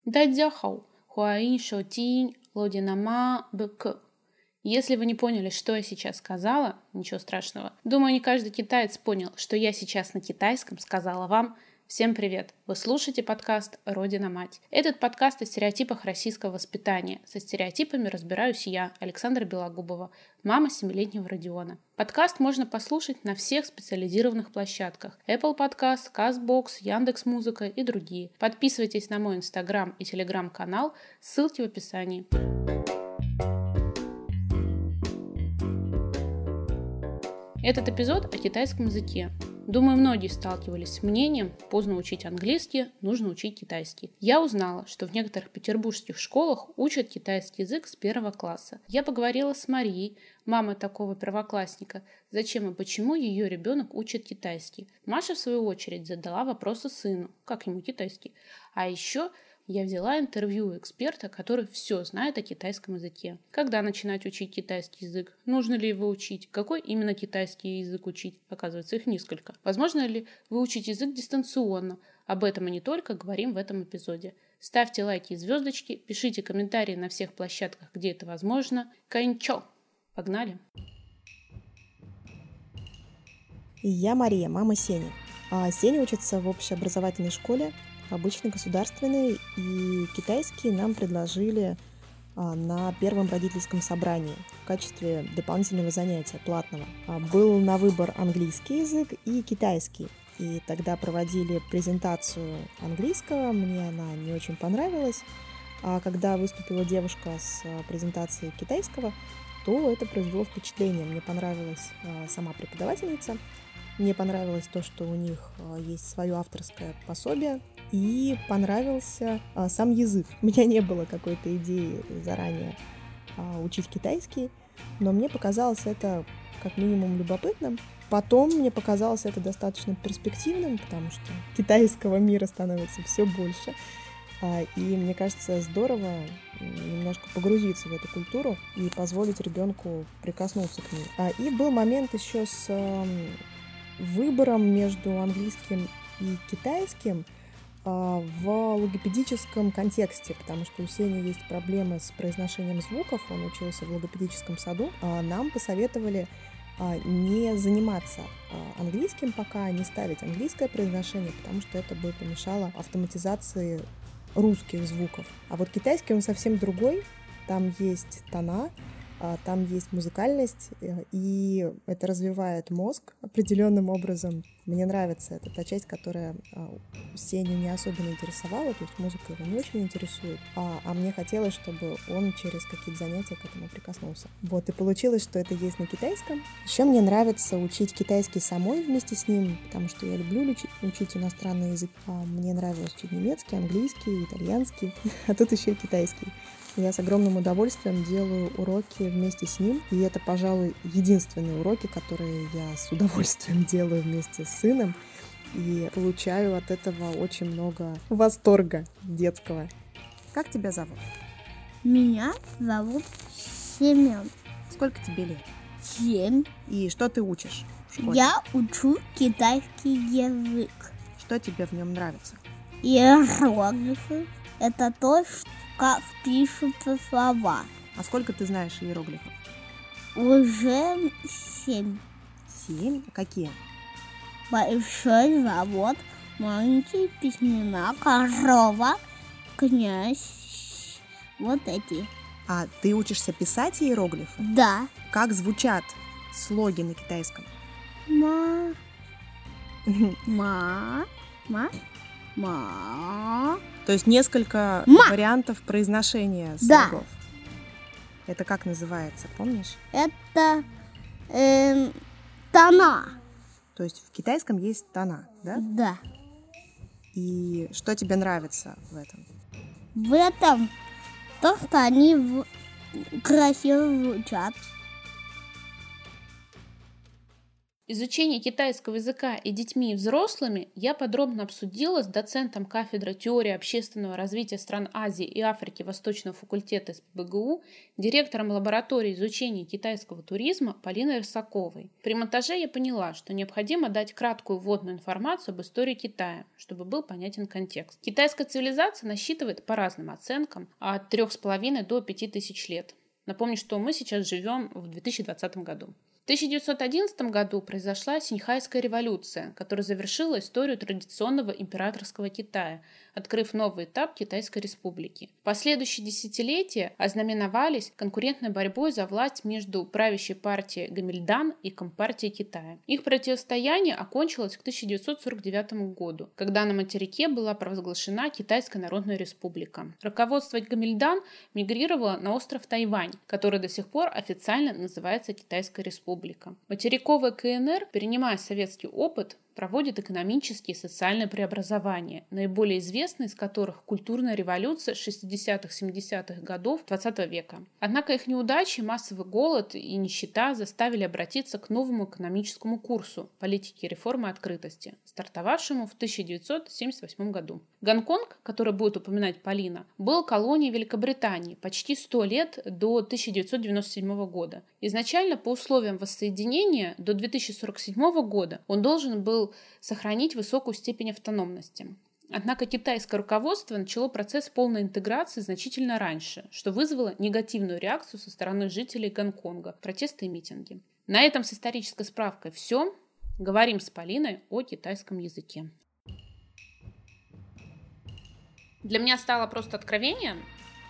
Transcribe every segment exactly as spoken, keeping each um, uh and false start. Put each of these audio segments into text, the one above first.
Дайдзяхау, хуаин шоутинь, лодинама бк. Если вы не поняли, что я сейчас сказала, ничего страшного. Думаю, не каждый китаец понял, что я сейчас на китайском сказала вам. Всем привет! Вы слушаете подкаст «Родина-мать». Этот подкаст о стереотипах российского воспитания. Со стереотипами разбираюсь я, Александра Белогубова, мама семилетнего Родиона. Подкаст можно послушать на всех специализированных площадках: Apple Podcast, CastBox, Яндекс.Музыка и другие. Подписывайтесь на мой Инстаграм и Телеграм-канал, ссылки в описании. Этот эпизод о китайском языке. Думаю, многие сталкивались с мнением: поздно учить английский, нужно учить китайский. Я узнала, что в некоторых петербургских школах учат китайский язык с первого класса. Я поговорила с Марией, мамой такого первоклассника, зачем и почему ее ребенок учит китайский. Маша, в свою очередь, задала вопросы сыну, как ему китайский. А еще я взяла интервью у эксперта, который все знает о китайском языке. Когда начинать учить китайский язык? Нужно ли его учить? Какой именно китайский язык учить? Оказывается, их несколько. Возможно ли выучить язык дистанционно? Об этом и не только говорим в этом эпизоде. Ставьте лайки и звездочки, пишите комментарии на всех площадках, где это возможно. Кайнчо! Погнали! Я Мария, мама Сени. А Сеня учится в общеобразовательной школе, обычный государственный, и китайский нам предложили а, на первом родительском собрании в качестве дополнительного занятия, платного. А, был на выбор английский язык и китайский. И тогда проводили презентацию английского, мне она не очень понравилась. А когда выступила девушка с презентацией китайского, то это произвело впечатление. Мне понравилась а, сама преподавательница. Мне понравилось то, что у них есть свое авторское пособие, и понравился а, сам язык. У меня не было какой-то идеи заранее а, учить китайский, но мне показалось это как минимум любопытным. Потом мне показалось это достаточно перспективным, потому что китайского мира становится все больше. А, и мне кажется, здорово немножко погрузиться в эту культуру и позволить ребенку прикоснуться к ней. А, и был момент еще с а, выбором между английским и китайским в логопедическом контексте, потому что у Сени есть проблемы с произношением звуков, он учился в логопедическом саду. Нам посоветовали не заниматься английским пока, не ставить английское произношение, потому что это бы помешало автоматизации русских звуков. А вот китайский, он совсем другой, там есть тона, там есть музыкальность, и это развивает мозг определенным образом. Мне нравится это та часть, которая Сеню не особенно интересовала, то есть музыка его не очень интересует, а, а мне хотелось, чтобы он через какие-то занятия к этому прикоснулся. Вот, и получилось, что это есть на китайском. Еще мне нравится учить китайский самой вместе с ним, потому что я люблю учить, учить иностранный язык. Мне нравилось учить немецкий, английский, итальянский, а тут еще и китайский. Я с огромным удовольствием делаю уроки вместе с ним, и это, пожалуй, единственные уроки, которые я с удовольствием делаю вместе с сыном, и получаю от этого очень много восторга детского. Как тебя зовут? Меня зовут Семен. Сколько тебе лет? Семь. И что ты учишь в школе? Я учу китайский язык. Что тебе в нем нравится? Иероглифы. Это то, что как пишутся слова. А сколько ты знаешь иероглифов? Уже семь. Семь? Какие? Большой завод, маленький письмена, корова, князь. Вот эти. А ты учишься писать иероглифы? Да. Как звучат слоги на китайском? Ма. Ма. Ма. Ма. То есть несколько Ма. вариантов произношения Да. слогов. Это как называется, помнишь? Это э, тона. То есть в китайском есть тона, да? Да. И что тебе нравится в этом? В этом то, что они в... красиво звучат. Изучение китайского языка и детьми, и взрослыми я подробно обсудила с доцентом кафедры теории общественного развития стран Азии и Африки Восточного факультета эс пэ бэ гэ у, директором лаборатории изучения китайского туризма Полиной Рысаковой. При монтаже я поняла, что необходимо дать краткую вводную информацию об истории Китая, чтобы был понятен контекст. Китайская цивилизация насчитывает, по разным оценкам, от трёх с половиной до пяти тысяч лет. Напомню, что мы сейчас живем в две тысячи двадцатом году. В тысяча девятьсот одиннадцатом году произошла Синьхайская революция, которая завершила историю традиционного императорского Китая, открыв новый этап Китайской республики. Последующие десятилетия ознаменовались конкурентной борьбой за власть между правящей партией Гомильдан и Компартией Китая. Их противостояние окончилось к тысяча девятьсот сорок девятому году, когда на материке была провозглашена Китайская Народная Республика. Руководство Гомильдан мигрировало на остров Тайвань, который до сих пор официально называется Китайской Республикой. Материковая ка эн эр, перенимая советский опыт, проводит экономические и социальные преобразования, наиболее известные из которых культурная революция шестидесятых-семидесятых годов двадцатого века. Однако их неудачи, массовый голод и нищета заставили обратиться к новому экономическому курсу политики реформы открытости, стартовавшему в тысяча девятьсот семьдесят восьмом году. Гонконг, который будет упоминать Полина, был колонией Великобритании почти сто лет до тысяча девятьсот девяносто седьмого года. Изначально по условиям воссоединения до две тысячи сорок седьмого года он должен был сохранить высокую степень автономности. Однако китайское руководство начало процесс полной интеграции значительно раньше, что вызвало негативную реакцию со стороны жителей Гонконга, протесты и митинги. На этом с исторической справкой все. Говорим с Полиной о китайском языке. Для меня стало просто откровением,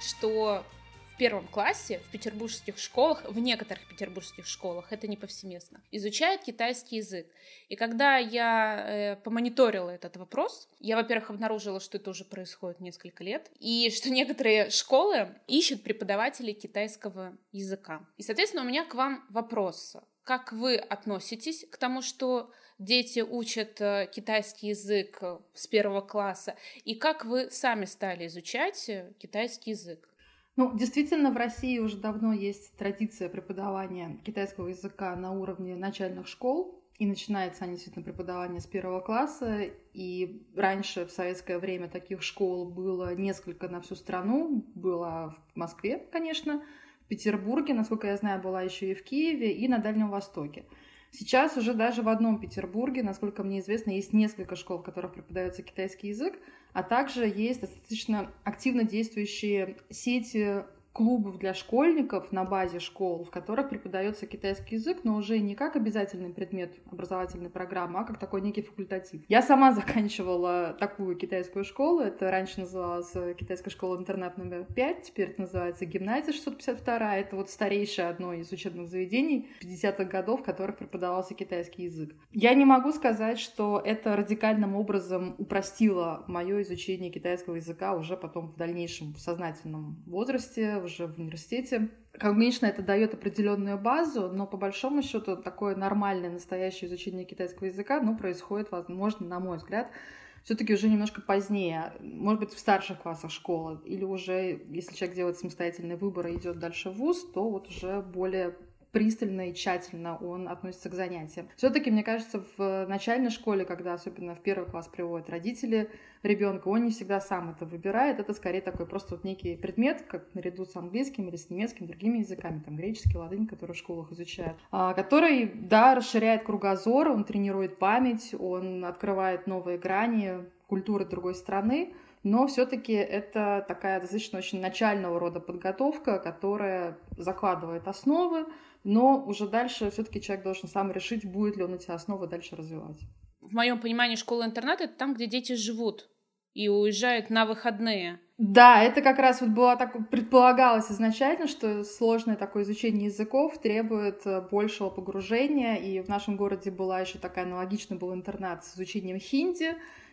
что в первом классе в петербургских школах, в некоторых петербургских школах, это не повсеместно, изучают китайский язык. И когда я э, помониторила этот вопрос, я, во-первых, обнаружила, что это уже происходит несколько лет, и что некоторые школы ищут преподавателей китайского языка. И, соответственно, у меня к вам вопрос. Как вы относитесь к тому, что дети учат китайский язык с первого класса, и как вы сами стали изучать китайский язык? Ну, действительно, в России уже давно есть традиция преподавания китайского языка на уровне начальных школ, и начинается они действительно преподавание с первого класса, и раньше в советское время таких школ было несколько на всю страну, было в Москве, конечно, в Петербурге, насколько я знаю, была еще и в Киеве, и на Дальнем Востоке. Сейчас уже даже в одном Петербурге, насколько мне известно, есть несколько школ, в которых преподается китайский язык, а также есть достаточно активно действующие сети клубов для школьников на базе школ, в которых преподается китайский язык, но уже не как обязательный предмет образовательной программы, а как такой некий факультатив. Я сама заканчивала такую китайскую школу, это раньше называлась китайская школа-интернат номер пять, теперь это называется гимназия шестьсот пятьдесят два, это вот старейшее одно из учебных заведений пятидесятых годов, в которых преподавался китайский язык. Я не могу сказать, что это радикальным образом упростило мое изучение китайского языка уже потом в дальнейшем в сознательном возрасте, уже в университете. Конечно, это дает определенную базу, но по большому счету такое нормальное, настоящее изучение китайского языка, ну, происходит, возможно, на мой взгляд, все-таки уже немножко позднее, может быть, в старших классах школы, или уже, если человек делает самостоятельный выбор и идет дальше в вуз, то вот уже более пристально и тщательно он относится к занятиям. Все-таки, мне кажется, в начальной школе, когда особенно в первый класс приводят родители ребенка, он не всегда сам это выбирает. Это скорее такой просто вот некий предмет, как наряду с английским или с немецким, другими языками, там греческий, латынь, которые в школах изучают, который, да, расширяет кругозор, он тренирует память, он открывает новые грани культуры другой страны. Но все-таки это такая достаточно очень начального рода подготовка, которая закладывает основы, но уже дальше все-таки человек должен сам решить, будет ли он эти основы дальше развивать. В моем понимании школа-интернат — это там, где дети живут и уезжают на выходные. Да, это как раз вот было так, предполагалось изначально, что сложное такое изучение языков требует большего погружения, и в нашем городе была еще такая аналогичная был интернат с изучением хинди.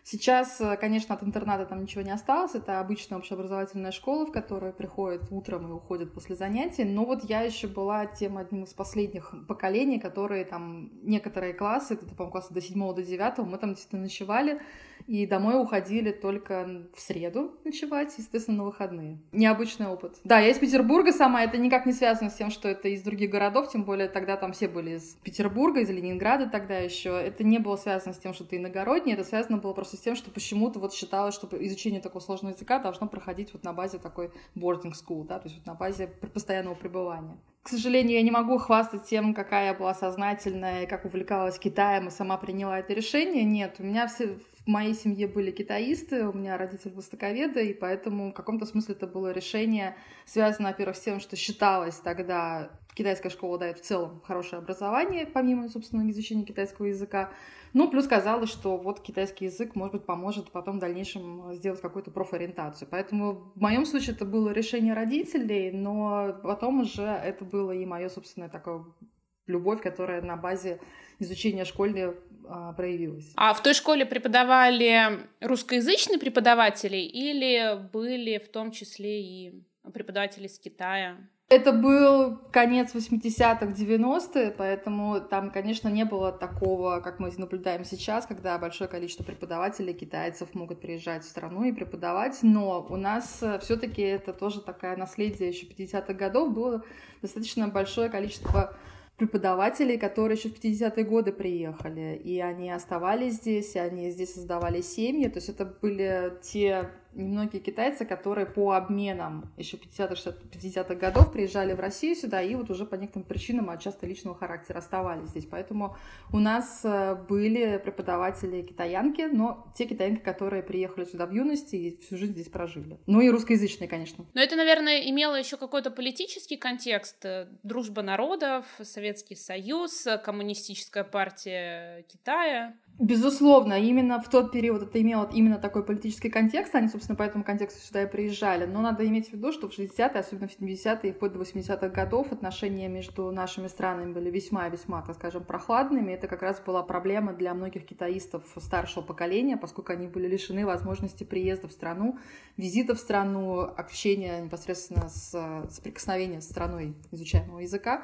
Сейчас, конечно, от интерната там ничего не осталось. Это обычная общеобразовательная школа, в которую приходят утром и уходят после занятий. Но вот я еще была тем одним из последних поколений, которые там некоторые классы, это, по-моему, классы до седьмого, до девятого, мы там действительно ночевали. И домой уходили только в среду ночевать, естественно, на выходные. Необычный опыт. Да, я из Петербурга сама, это никак не связано с тем, что это из других городов, тем более тогда там все были из Петербурга, из Ленинграда тогда еще. Это не было связано с тем, что ты иногородний, это связано было просто с тем, что почему-то вот считалось, что изучение такого сложного языка должно проходить вот на базе такой boarding school, да, то есть вот на базе постоянного пребывания. К сожалению, я не могу хвастать тем, какая я была сознательная, как увлекалась Китаем и сама приняла это решение. Нет, у меня все... В моей семье были китаисты, у меня родители востоковеды, и поэтому в каком-то смысле это было решение, связано, во-первых, с тем, что считалось тогда, китайская школа дает в целом хорошее образование, помимо, собственно, изучения китайского языка. Ну, плюс казалось, что вот китайский язык, может быть, поможет потом в дальнейшем сделать какую-то профориентацию. Поэтому в моем случае это было решение родителей, но потом уже это было и мое собственное такое любовь, которая на базе изучения школьной а, проявилась. А в той школе преподавали русскоязычные преподаватели или были в том числе и преподаватели из Китая? Это был конец восьмидесятых, девяностых, поэтому там, конечно, не было такого, как мы наблюдаем сейчас, когда большое количество преподавателей китайцев могут приезжать в страну и преподавать, но у нас все-таки это тоже такое наследие еще пятидесятых годов, было достаточно большое количество преподавателей, которые еще в пятидесятые годы приехали, и они оставались здесь, и они здесь создавали семьи, то есть это были те немногие китайцы, которые по обменам еще пятидесятых годов приезжали в Россию сюда и вот уже по некоторым причинам, а часто личного характера, оставались здесь. Поэтому у нас были преподаватели китаянки, но те китаянки, которые приехали сюда в юности и всю жизнь здесь прожили. Ну и русскоязычные, конечно. Но это, наверное, имело еще какой-то политический контекст. Дружба народов, Советский Союз, Коммунистическая партия Китая. Безусловно, именно в тот период это имело именно такой политический контекст, они, собственно, по этому контексту сюда и приезжали. Но надо иметь в виду, что в шестидесятые, особенно в семидесятые и вплоть до восьмидесятых годов отношения между нашими странами были весьма-весьма, так скажем, прохладными. Это как раз была проблема для многих китаистов старшего поколения, поскольку они были лишены возможности приезда в страну, визита в страну, общения непосредственно с соприкосновения с страной изучаемого языка.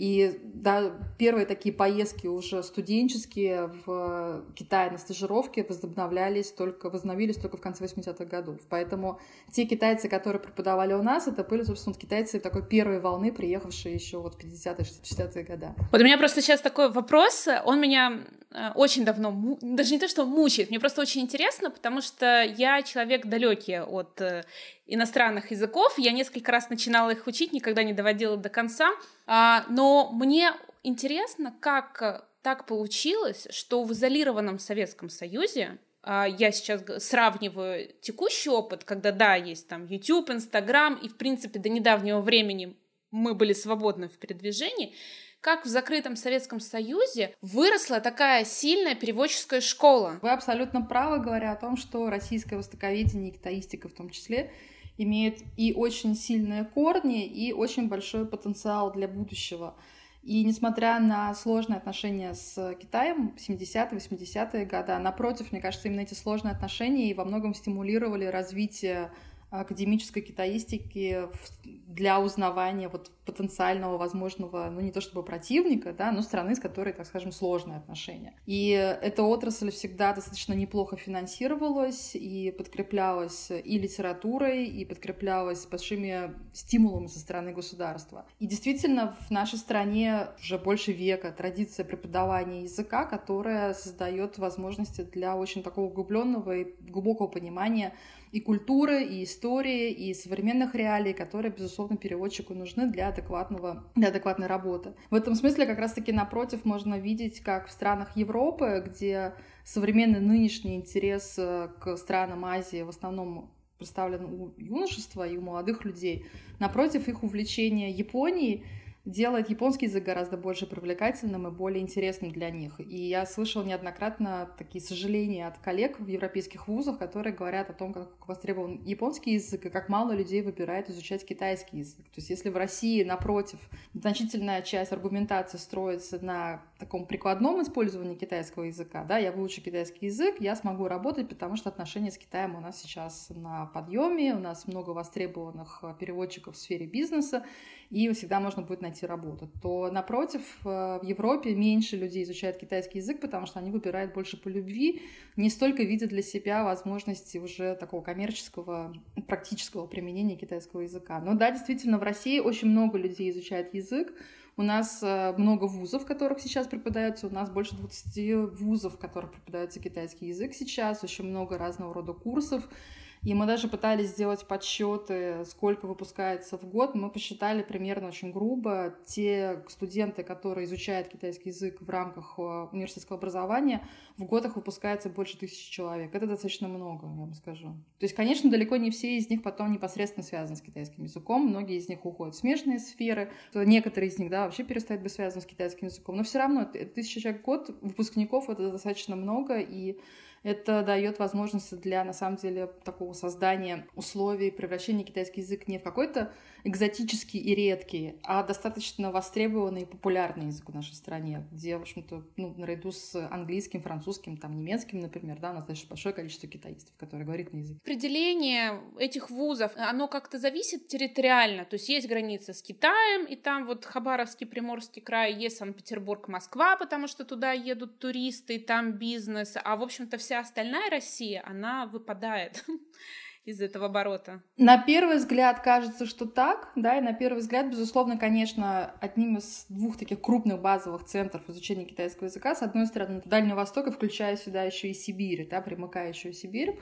И да, первые такие поездки уже студенческие в Китай на стажировке возобновлялись только, возобновились только в конце восьмидесятых годов. Поэтому те китайцы, которые преподавали у нас, это были, собственно, китайцы такой первой волны, приехавшие еще вот в пятидесятые, шестидесятые годы. Вот у меня просто сейчас такой вопрос, он меня очень давно, даже не то, что мучает, мне просто очень интересно, потому что я человек далекий от иностранных языков, я несколько раз начинала их учить, никогда не доводила до конца, но мне интересно, как так получилось, что в изолированном Советском Союзе, я сейчас сравниваю текущий опыт, когда, да, есть там YouTube, Instagram, и, в принципе, до недавнего времени мы были свободны в передвижении, как в закрытом Советском Союзе выросла такая сильная переводческая школа. Вы абсолютно правы, говоря о том, что российское востоковедение и китаистика в том числе имеет и очень сильные корни, и очень большой потенциал для будущего. И несмотря на сложные отношения с Китаем в семидесятые, восьмидесятые годы, напротив, мне кажется, именно эти сложные отношения и во многом стимулировали развитие академической китаистики для узнавания вот потенциального, возможного, ну не то чтобы противника, да, но страны, с которой, так скажем, сложные отношения. И эта отрасль всегда достаточно неплохо финансировалась и подкреплялась и литературой, и подкреплялась большими стимулами со стороны государства. И действительно, в нашей стране уже больше века традиция преподавания языка, которая создает возможности для очень такого углубленного и глубокого понимания и культуры, и истории, и современных реалий, которые, безусловно, переводчику нужны для адекватного, для адекватной работы. В этом смысле как раз-таки напротив можно видеть, как в странах Европы, где современный нынешний интерес к странам Азии в основном представлен у юношества и у молодых людей, напротив, их увлечение Японией делает японский язык гораздо больше привлекательным и более интересным для них. И я слышала неоднократно такие сожаления от коллег в европейских вузах, которые говорят о том, как востребован японский язык и как мало людей выбирает изучать китайский язык. То есть если в России, напротив, значительная часть аргументации строится на таком прикладном использовании китайского языка, да, я выучу китайский язык, я смогу работать, потому что отношения с Китаем у нас сейчас на подъеме, у нас много востребованных переводчиков в сфере бизнеса, и всегда можно будет найти работу, то, напротив, в Европе меньше людей изучают китайский язык, потому что они выбирают больше по любви, не столько видят для себя возможности уже такого коммерческого, практического применения китайского языка. Но да, действительно, в России очень много людей изучают язык. У нас много вузов, в которых сейчас преподается, у нас больше двадцати вузов, в которых преподается китайский язык сейчас, очень много разного рода курсов. И мы даже пытались сделать подсчеты, сколько выпускается в год. Мы посчитали примерно очень грубо. Те студенты, которые изучают китайский язык в рамках университетского образования, в год их выпускается больше тысячи человек. Это достаточно много, я вам скажу. То есть, конечно, далеко не все из них потом непосредственно связаны с китайским языком. Многие из них уходят в смежные сферы. Некоторые из них, да, вообще перестают быть связаны с китайским языком. Но все равно тысяча человек в год выпускников — это достаточно много, и это дает возможность для, на самом деле, такого создания условий, превращения китайский язык не в какой-то экзотический и редкий, а достаточно востребованный и популярный язык в нашей стране, где, в общем-то, ну, наряду с английским, французским, там, немецким, например, да, у нас достаточно большое количество китаистов, которые говорят на языке. Определение этих вузов, оно как-то зависит территориально, то есть есть граница с Китаем, и там вот Хабаровский, Приморский край, есть Санкт-Петербург, Москва, потому что туда едут туристы, и там бизнес, а, в общем-то, вся остальная Россия, она выпадает из этого оборота. На первый взгляд кажется, что так, да, и на первый взгляд, безусловно, конечно, одним из двух таких крупных базовых центров изучения китайского языка, с одной стороны, Дальний Восток, и включая сюда еще и Сибирь, да, примыкающую Сибирь.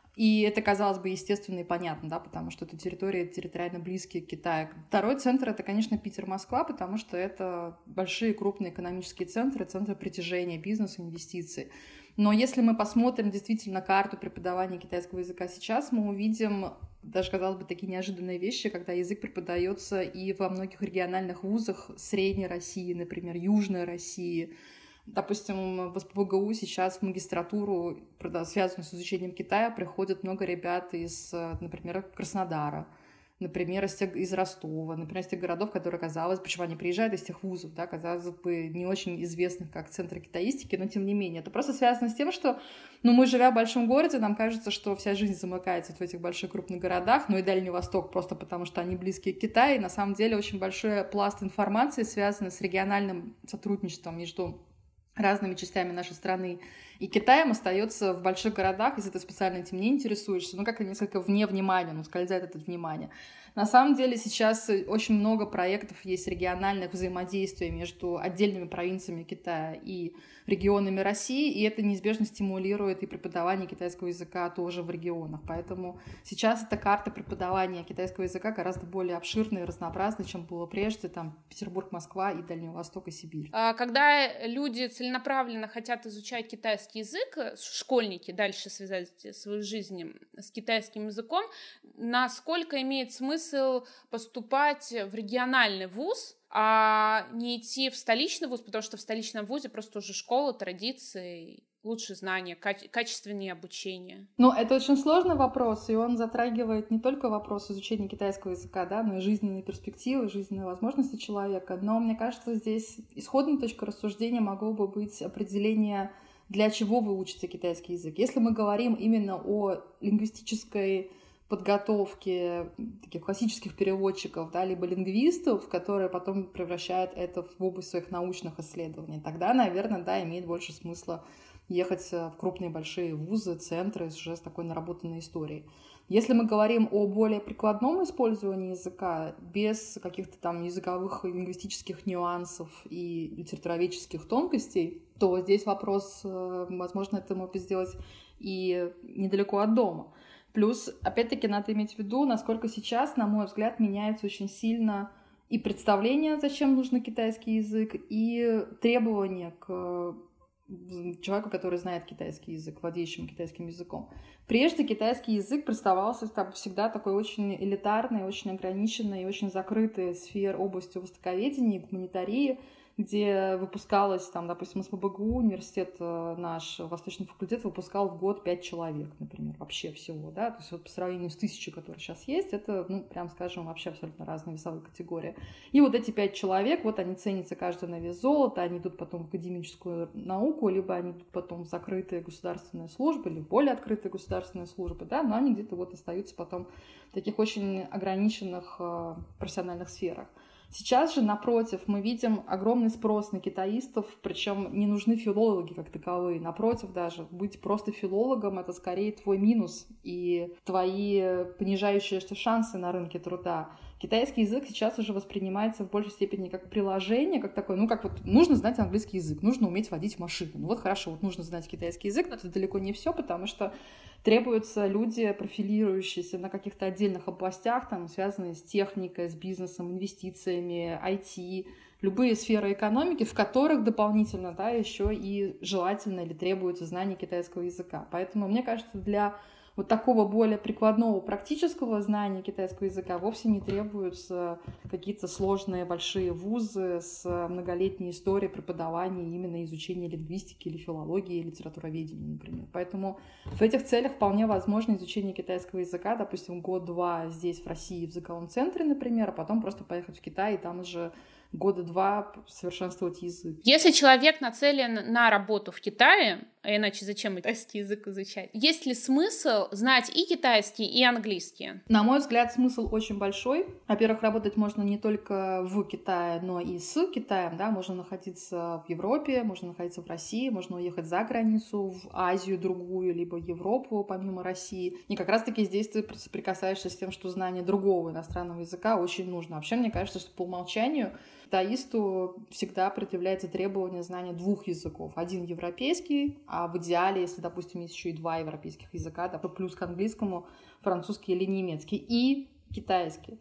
И это, казалось бы, естественно и понятно, да, потому что это территории территориально близкие к Китаю. Второй центр — это, конечно, Питер, Москва, потому что это большие крупные экономические центры, центры притяжения бизнеса, инвестиций. Но если мы посмотрим действительно карту преподавания китайского языка сейчас, мы увидим даже, казалось бы, такие неожиданные вещи, когда язык преподается и во многих региональных вузах Средней России, например, Южной России. Допустим, в СПбГУ сейчас в магистратуру, связанную с изучением Китая, приходят много ребят из, например, Краснодара, например, из, тех, из Ростова, например, из тех городов, которые, казалось, почему они приезжают из тех вузов, да, казалось бы, не очень известных как центры китаистики, но тем не менее. Это просто связано с тем, что, ну, мы, живя в большом городе, нам кажется, что вся жизнь замыкается в этих больших крупных городах, ну и Дальний Восток просто потому, что они близкие к Китаю, и на самом деле очень большой пласт информации связан с региональным сотрудничеством между разными частями нашей страны и Китаем остается в больших городах, если ты специально этим не интересуешься, ну, как-то несколько вне внимания, ну, скользает это внимание. На самом деле сейчас очень много проектов есть региональных взаимодействий между отдельными провинциями Китая и регионами России, и это неизбежно стимулирует и преподавание китайского языка тоже в регионах. Поэтому сейчас эта карта преподавания китайского языка гораздо более обширная и разнообразная, чем было прежде, там, Петербург, Москва и Дальний Восток и Сибирь. Когда люди целенаправленно хотят изучать китайский язык, школьники дальше связать свою жизнь с китайским языком, насколько имеет смысл поступать в региональный вуз, а не идти в столичный вуз, потому что в столичном вузе просто уже школа, традиции, лучшие знания, каче- качественнее обучение. Ну, это очень сложный вопрос, и он затрагивает не только вопрос изучения китайского языка, да, но и жизненные перспективы, жизненные возможности человека. Но мне кажется, здесь исходной точкой рассуждения могло бы быть определение, для чего вы учите китайский язык. Если мы говорим именно о лингвистической подготовки таких классических переводчиков, да, либо лингвистов, которые потом превращают это в область своих научных исследований, тогда, наверное, да, имеет больше смысла ехать в крупные большие вузы, центры уже с такой наработанной историей. Если мы говорим о более прикладном использовании языка, без каких-то там языковых и лингвистических нюансов и литературоведческих тонкостей, то здесь вопрос, возможно, это можно сделать и недалеко от дома. Плюс, опять-таки, надо иметь в виду, насколько сейчас, на мой взгляд, меняется очень сильно и представление, зачем нужен китайский язык, и требования к человеку, который знает китайский язык, владеющему китайским языком. Прежде китайский язык представлялся там всегда такой очень элитарной, очень ограниченной и очень закрытой сферой областью востоковедения и гуманитарии, где выпускалось, там, допустим, СПбГУ, университет наш, Восточный факультет, выпускал в год пять человек, например, вообще всего, да, то есть вот по сравнению с тысячей, которые сейчас есть, это, ну, прям скажем, вообще абсолютно разные весовые категории. И вот эти пять человек, вот они ценятся каждый на вес золота, они идут потом в академическую науку, либо они идут потом в закрытые государственные службы, или в более открытые государственные службы, да, но они где-то вот остаются потом в таких очень ограниченных э, профессиональных сферах. Сейчас же, напротив, мы видим огромный спрос на китаистов, причем не нужны филологи как таковые. Напротив, даже быть просто филологом — это скорее твой минус и твои понижающиеся шансы на рынке труда. Китайский язык сейчас уже воспринимается в большей степени как приложение, как такое, ну, как вот нужно знать английский язык, нужно уметь водить машину. Ну вот хорошо, вот нужно знать китайский язык, но это далеко не все, потому что требуются люди, профилирующиеся на каких-то отдельных областях, там, связанные с техникой, с бизнесом, инвестициями, ай ти, любые сферы экономики, в которых дополнительно, да, еще и желательно или требуется знание китайского языка. Поэтому, мне кажется, для вот такого более прикладного практического знания китайского языка вовсе не требуются какие-то сложные большие вузы с многолетней историей преподавания именно изучения лингвистики или филологии, или литературоведения, например. Поэтому в этих целях вполне возможно изучение китайского языка, допустим, год-два здесь, в России, в языковом центре, например, а потом просто поехать в Китай и там уже года два совершенствовать язык. Если человек нацелен на работу в Китае, а иначе зачем китайский язык изучать? Есть ли смысл знать и китайский, и английский? На мой взгляд, смысл очень большой. Во-первых, работать можно не только в Китае, но и с Китаем. Да? Можно находиться в Европе, можно находиться в России, можно уехать за границу, в Азию другую, либо в Европу, помимо России. И как раз-таки здесь ты соприкасаешься с тем, что знание другого иностранного языка очень нужно. Вообще, мне кажется, что по умолчанию китаисту всегда предъявляется требование знания двух языков. Один европейский, а в идеале, если, допустим, есть еще и два европейских языка, да, плюс к английскому французский или немецкий, и китайский.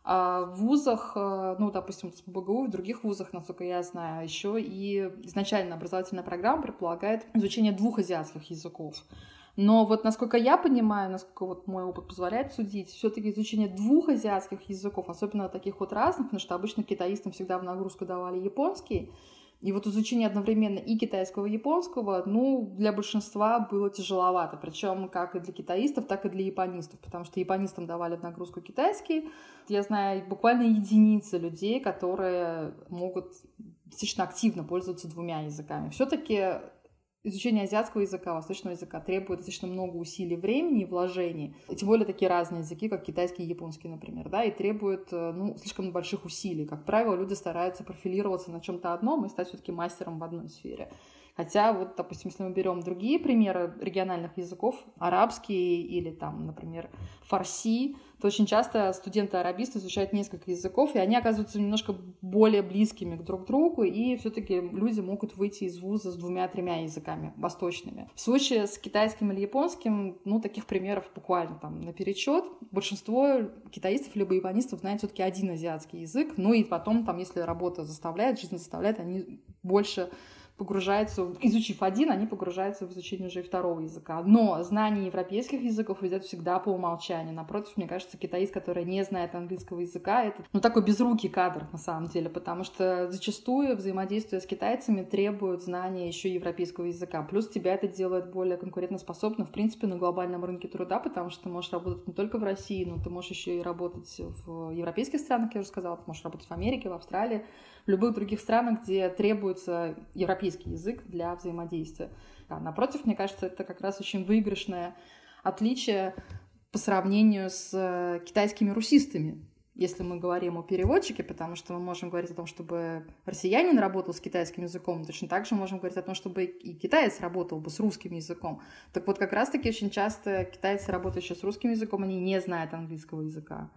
А в вузах, ну, допустим, в СПбГУ, в других вузах, насколько я знаю, еще и изначально образовательная программа предполагает изучение двух азиатских языков. Но вот насколько я понимаю, насколько вот мой опыт позволяет судить, все-таки изучение двух азиатских языков, особенно таких вот разных, потому что обычно китаистам всегда в нагрузку давали японский, и вот изучение одновременно и китайского, и японского, ну, для большинства было тяжеловато, причем как и для китаистов, так и для японистов, потому что японистам давали в нагрузку китайский. Я знаю буквально единицы людей, которые могут достаточно активно пользоваться двумя языками. Все-таки изучение азиатского языка, восточного языка требует достаточно много усилий, времени и вложений. Тем более такие разные языки, как китайский и японский, например, да, и требует, ну, слишком больших усилий. Как правило, люди стараются профилироваться на чем-то одном и стать все-таки мастером в одной сфере. Хотя, вот, допустим, если мы берем другие примеры региональных языков, арабский или, там, например, фарси, то очень часто студенты-арабисты изучают несколько языков, и они оказываются немножко более близкими друг к другу, и все-таки люди могут выйти из вуза с двумя-тремя языками восточными. В случае с китайским или японским, ну, таких примеров буквально там наперечет. Большинство китаистов либо японистов знают все-таки один азиатский язык, ну и потом, там, если работа заставляет, жизнь заставляет, они больше погружаются, изучив один, они погружаются в изучение уже и второго языка. Но знание европейских языков идет всегда по умолчанию. Напротив, мне кажется, китаист, который не знает английского языка, это, ну, такой безрукий кадр на самом деле, потому что зачастую взаимодействие с китайцами требует знания еще и европейского языка. Плюс тебя это делает более конкурентоспособным, в принципе, на глобальном рынке труда, потому что ты можешь работать не только в России, но ты можешь еще и работать в европейских странах, как я уже сказала, ты можешь работать в Америке, в Австралии, в любых других странах, где требуется европейский язык для взаимодействия. А напротив, мне кажется, это как раз очень выигрышное отличие по сравнению с китайскими русистами, если мы говорим о переводчике, потому что мы можем говорить о том, чтобы россиянин работал с китайским языком, точно так же можем говорить о том, чтобы и китаец работал бы с русским языком. Так вот, как раз-таки очень часто китайцы, работающие с русским языком, они не знают английского языка.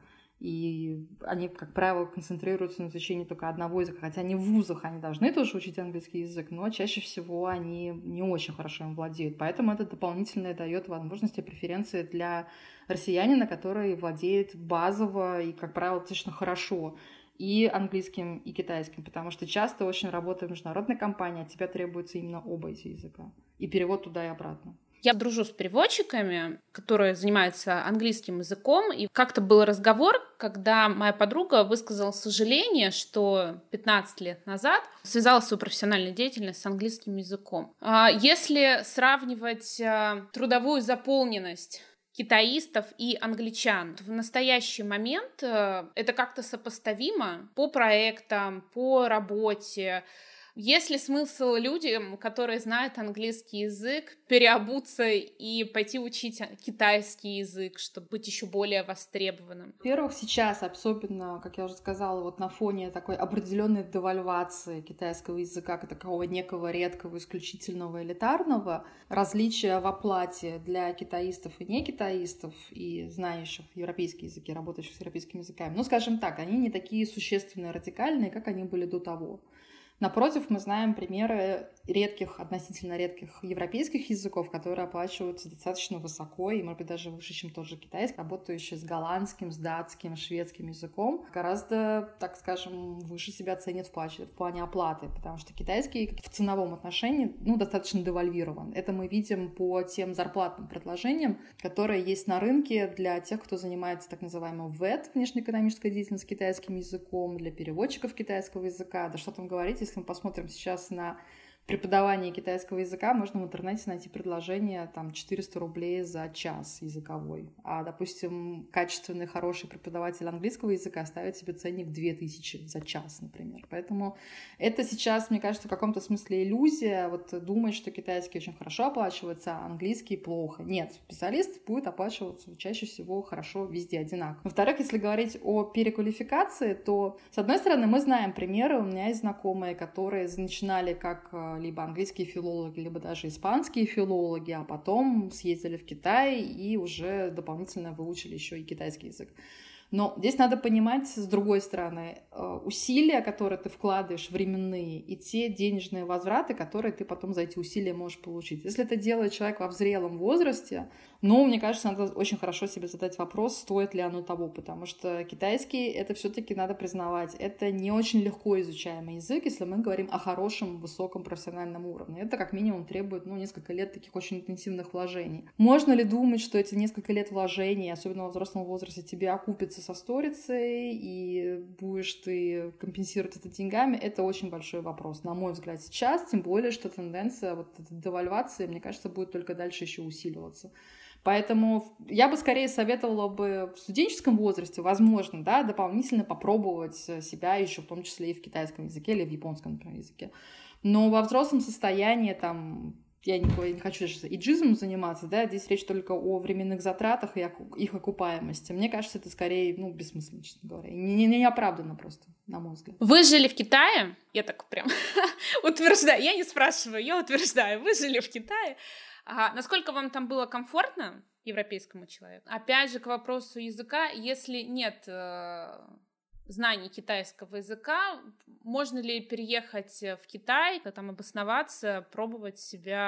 И они, как правило, концентрируются на изучении только одного языка. Хотя они в вузах, они должны тоже учить английский язык, но чаще всего они не очень хорошо им владеют. Поэтому это дополнительно дает возможности, преференции для россиянина, который владеет базово и, как правило, достаточно хорошо и английским, и китайским, потому что часто очень работая в международной компании, от тебя требуется именно оба эти языка, и перевод туда и обратно. Я дружу с переводчиками, которые занимаются английским языком, и как-то был разговор, когда моя подруга высказала сожаление, что пятнадцать лет назад связала свою профессиональную деятельность с английским языком. Если сравнивать трудовую заполненность китаистов и англичан, в настоящий момент это как-то сопоставимо по проектам, по работе. Есть ли смысл людям, которые знают английский язык, переобуться и пойти учить китайский язык, чтобы быть еще более востребованным? Во-первых, сейчас, особенно, как я уже сказала, вот на фоне такой определенной девальвации китайского языка, как такого некого редкого, исключительного, элитарного, различия в оплате для китаистов и не китаистов, и знающих европейские языки, работающих с европейскими языками, ну, скажем так, они не такие существенные, радикальные, как они были до того. Напротив, мы знаем примеры редких, относительно редких европейских языков, которые оплачиваются достаточно высоко и, может быть, даже выше, чем тот же китайский, работающий с голландским, с датским, шведским языком, гораздо, так скажем, выше себя ценят в плане, в плане оплаты, потому что китайский в ценовом отношении, ну, достаточно девальвирован. Это мы видим по тем зарплатным предложениям, которые есть на рынке для тех, кто занимается так называемым ви и ти, внешнеэкономической деятельностью, китайским языком, для переводчиков китайского языка. Да что там говорить, если мы посмотрим сейчас на преподавание китайского языка, можно в интернете найти предложение там четыреста рублей за час языковой. А, допустим, качественный, хороший преподаватель английского языка ставит себе ценник две тысячи за час, например. Поэтому это сейчас, мне кажется, в каком-то смысле иллюзия, вот думать, что китайский очень хорошо оплачивается, а английский плохо. Нет, специалист будет оплачиваться чаще всего хорошо везде одинаково. Во-вторых, если говорить о переквалификации, то, с одной стороны, мы знаем примеры, у меня есть знакомые, которые начинали как либо английские филологи, либо даже испанские филологи, а потом съездили в Китай и уже дополнительно выучили еще и китайский язык. Но здесь надо понимать, с другой стороны, усилия, которые ты вкладываешь, временные, и те денежные возвраты, которые ты потом за эти усилия можешь получить. Если это делает человек во взрелом возрасте, ну, мне кажется, надо очень хорошо себе задать вопрос, стоит ли оно того, потому что китайский, это все-таки надо признавать, это не очень легко изучаемый язык, если мы говорим о хорошем, высоком профессиональном уровне. Это как минимум требует, ну, несколько лет таких очень интенсивных вложений. Можно ли думать, что эти несколько лет вложений, особенно в взрослом возрасте, тебе окупятся со сторицей, и будешь ты компенсировать это деньгами, это очень большой вопрос, на мой взгляд, сейчас, тем более, что тенденция вот этой девальвации, мне кажется, будет только дальше еще усиливаться. Поэтому я бы скорее советовала бы в студенческом возрасте, возможно, да, дополнительно попробовать себя еще в том числе и в китайском языке или в японском, например, языке. Но во взрослом состоянии там я не, не хочу сейчас иджизмом заниматься, да, здесь речь только о временных затратах и их окупаемости. Мне кажется, это скорее, ну, бессмысленно, честно говоря. Не, не, не оправданно просто, на мой взгляд. Вы жили в Китае? Я так прям утверждаю. Я не спрашиваю, я утверждаю. Вы жили в Китае? А насколько вам там было комфортно, европейскому человеку? Опять же, к вопросу языка, если нет э, знаний китайского языка, можно ли переехать в Китай, там обосноваться, пробовать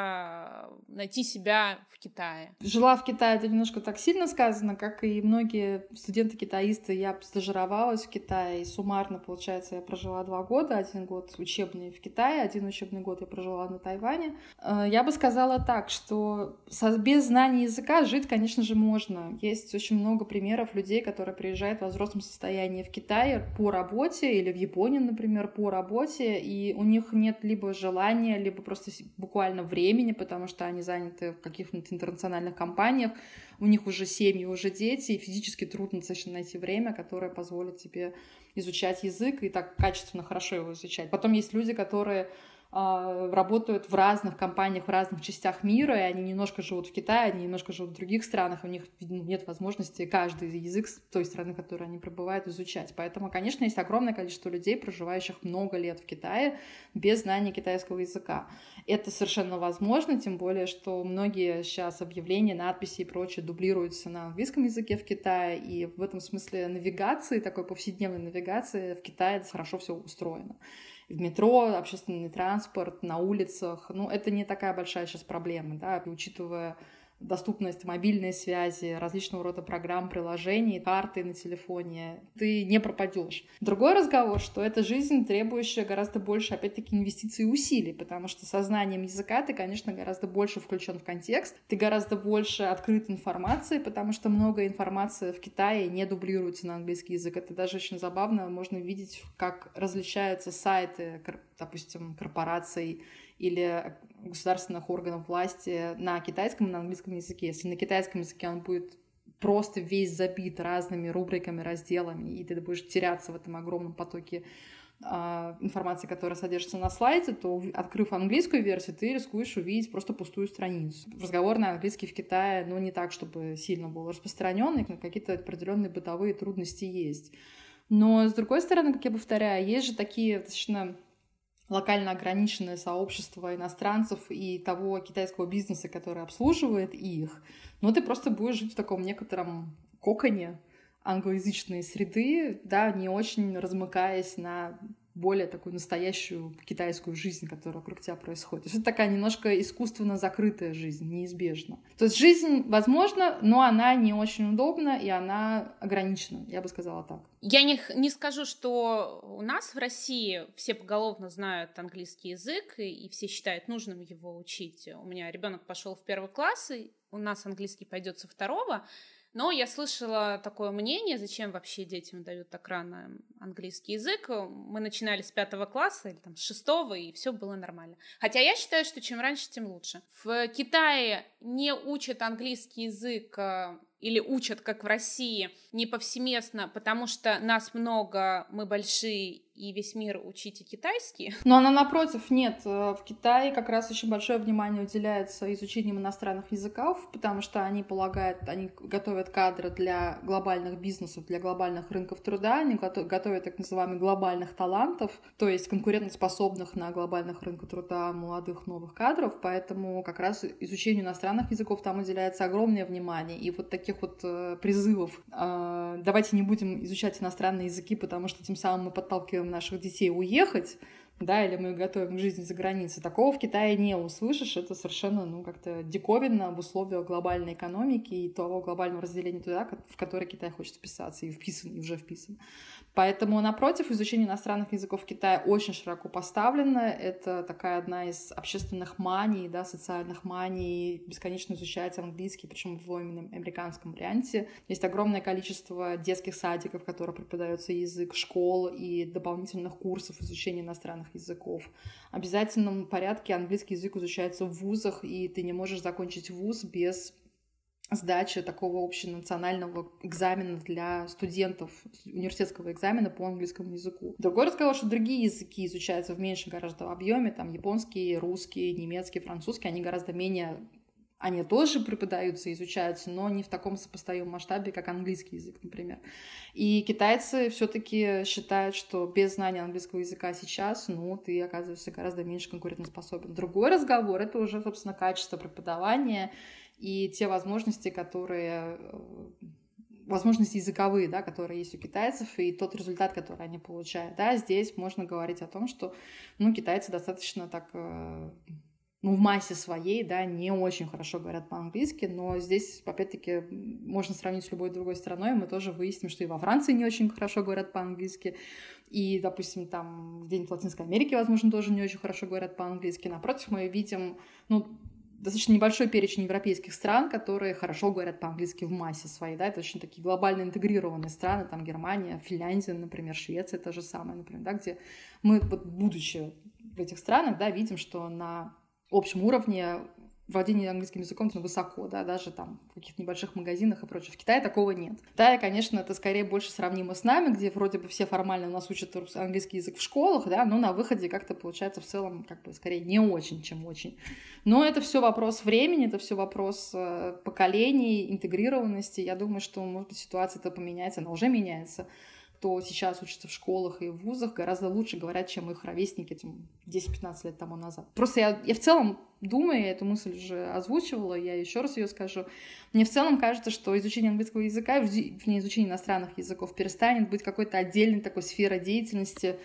себя, найти себя в Китае? Жила в Китае, это немножко так сильно сказано, как и многие студенты-китаисты. Я стажировалась в Китае, и суммарно, получается, я прожила два года. Один год учебный в Китае, один учебный год я прожила на Тайване. Я бы сказала так, что без знания языка жить, конечно же, можно. Есть очень много примеров людей, которые приезжают во взрослом состоянии в Китай по работе, или в Японию, например, по работе, и у них нет либо желания, либо просто буквально времени, потому что они заняты в каких-нибудь интернациональных компаниях, у них уже семьи, уже дети, и физически трудно достаточно найти время, которое позволит тебе изучать язык и так качественно, хорошо его изучать. Потом есть люди, которые работают в разных компаниях, в разных частях мира, и они немножко живут в Китае, они немножко живут в других странах, у них нет возможности каждый язык той страны, в которой они пребывают, изучать. Поэтому, конечно, есть огромное количество людей, проживающих много лет в Китае без знания китайского языка. Это совершенно возможно, тем более, что многие сейчас объявления, надписи и прочее дублируются на английском языке в Китае, и в этом смысле навигации, такой повседневной навигации в Китае хорошо все устроено. В метро, общественный транспорт, на улицах. Ну, это не такая большая сейчас проблема, да, и учитывая доступность мобильной связи, различного рода программ, приложений, карты на телефоне, ты не пропадешь. Другой разговор, что это жизнь, требующая гораздо больше, опять-таки, инвестиций и усилий, потому что со знанием языка ты, конечно, гораздо больше включен в контекст, ты гораздо больше открыт информации, потому что много информации в Китае не дублируется на английский язык. Это даже очень забавно, можно видеть, как различаются сайты, допустим, корпораций или государственных органов власти на китайском и на английском языке. Если на китайском языке он будет просто весь забит разными рубриками, разделами, и ты будешь теряться в этом огромном потоке э, информации, которая содержится на слайде, то, открыв английскую версию, ты рискуешь увидеть просто пустую страницу. Разговор на английский в Китае, ну, не так, чтобы сильно был распространенный, но какие-то определенные бытовые трудности есть. Но, с другой стороны, как я повторяю, есть же такие достаточно локально ограниченное сообщество иностранцев и того китайского бизнеса, который обслуживает их, но ты просто будешь жить в таком некотором коконе англоязычной среды, да, не очень размыкаясь на более такую настоящую китайскую жизнь, которая вокруг тебя происходит. То есть это такая немножко искусственно закрытая жизнь, неизбежно. То есть жизнь возможна, но она не очень удобна, и она ограничена, я бы сказала так. Я не, не скажу, что у нас в России все поголовно знают английский язык, и, и все считают нужным его учить. У меня ребенок пошел в первый класс, и у нас английский пойдет со второго. Но я слышала такое мнение, зачем вообще детям дают так рано английский язык. Мы начинали с пятого класса или там, с шестого, и все было нормально. Хотя я считаю, что чем раньше, тем лучше. В Китае не учат английский язык или учат, как в России, не повсеместно, потому что нас много, мы большие, и весь мир учите китайский. Но она, напротив, нет. В Китае как раз очень большое внимание уделяется изучением иностранных языков, потому что они полагают, они готовят кадры для глобальных бизнесов, для глобальных рынков труда, они готовят так называемых глобальных талантов, то есть конкурентоспособных на глобальных рынках труда молодых новых кадров, поэтому как раз изучению иностранных языков там уделяется огромное внимание. И вот таких вот призывов «давайте не будем изучать иностранные языки, потому что тем самым мы подталкиваем наших детей уехать», да, или мы готовим к жизни за границей, такого в Китае не услышишь. Это совершенно, ну, как-то диковинно в условиях глобальной экономики и того глобального разделения туда, в который Китай хочет вписаться и вписан, и уже вписан. Поэтому, напротив, изучение иностранных языков в Китае очень широко поставлено. Это такая одна из общественных маний, да, социальных маний, бесконечно изучать английский, причем в именно американском варианте. Есть огромное количество детских садиков, в которых преподается язык, школ и дополнительных курсов изучения иностранных языков. В обязательном порядке английский язык изучается в вузах, и ты не можешь закончить вуз без сдачи такого общенационального экзамена для студентов, университетского экзамена по английскому языку. Другой разговор, что другие языки изучаются в меньшем гораздо объеме, там японский, русский, немецкий, французский, они гораздо менее... Они тоже преподаются, изучаются, но не в таком сопоставимом масштабе, как английский язык, например. И китайцы все-таки считают, что без знания английского языка сейчас, ну, ты оказываешься гораздо меньше конкурентоспособен. Другой разговор — это уже, собственно, качество преподавания и те возможности, которые... возможности языковые, да, которые есть у китайцев, и тот результат, который они получают. Да, здесь можно говорить о том, что, ну, китайцы достаточно так... ну, в массе своей, да, не очень хорошо говорят по-английски, но здесь, опять-таки, можно сравнить с любой другой страной, мы тоже выясним, что и во Франции не очень хорошо говорят по-английски, и, допустим, там где-нибудь в Латинской Америке, возможно, тоже не очень хорошо говорят по-английски. Напротив, мы видим, ну, достаточно небольшой перечень европейских стран, которые хорошо говорят по-английски в массе своей, да, это очень такие глобально интегрированные страны, там Германия, Финляндия, например, Швеция, то же самое, например, да, где мы, вот, будучи в этих странах, да, видим, что на общем уровне владение английским языком высоко, да, даже там в каких-то небольших магазинах и прочее. В Китае такого нет. В Китае, конечно, это скорее больше сравнимо с нами, где вроде бы все формально у нас учат английский язык в школах, да, но на выходе как-то получается в целом как бы скорее не очень, чем очень. Но это все вопрос времени, это все вопрос поколений, интегрированности. Я думаю, что, может быть, ситуация-то поменяется, она уже меняется. Кто сейчас учится в школах и в вузах, гораздо лучше говорят, чем их ровесники десять-пятнадцать лет тому назад. Просто я, я в целом думаю, я эту мысль уже озвучивала, я еще раз ее скажу. Мне в целом кажется, что изучение английского языка, в изучение иностранных языков перестанет быть какой-то отдельной такой сферой деятельности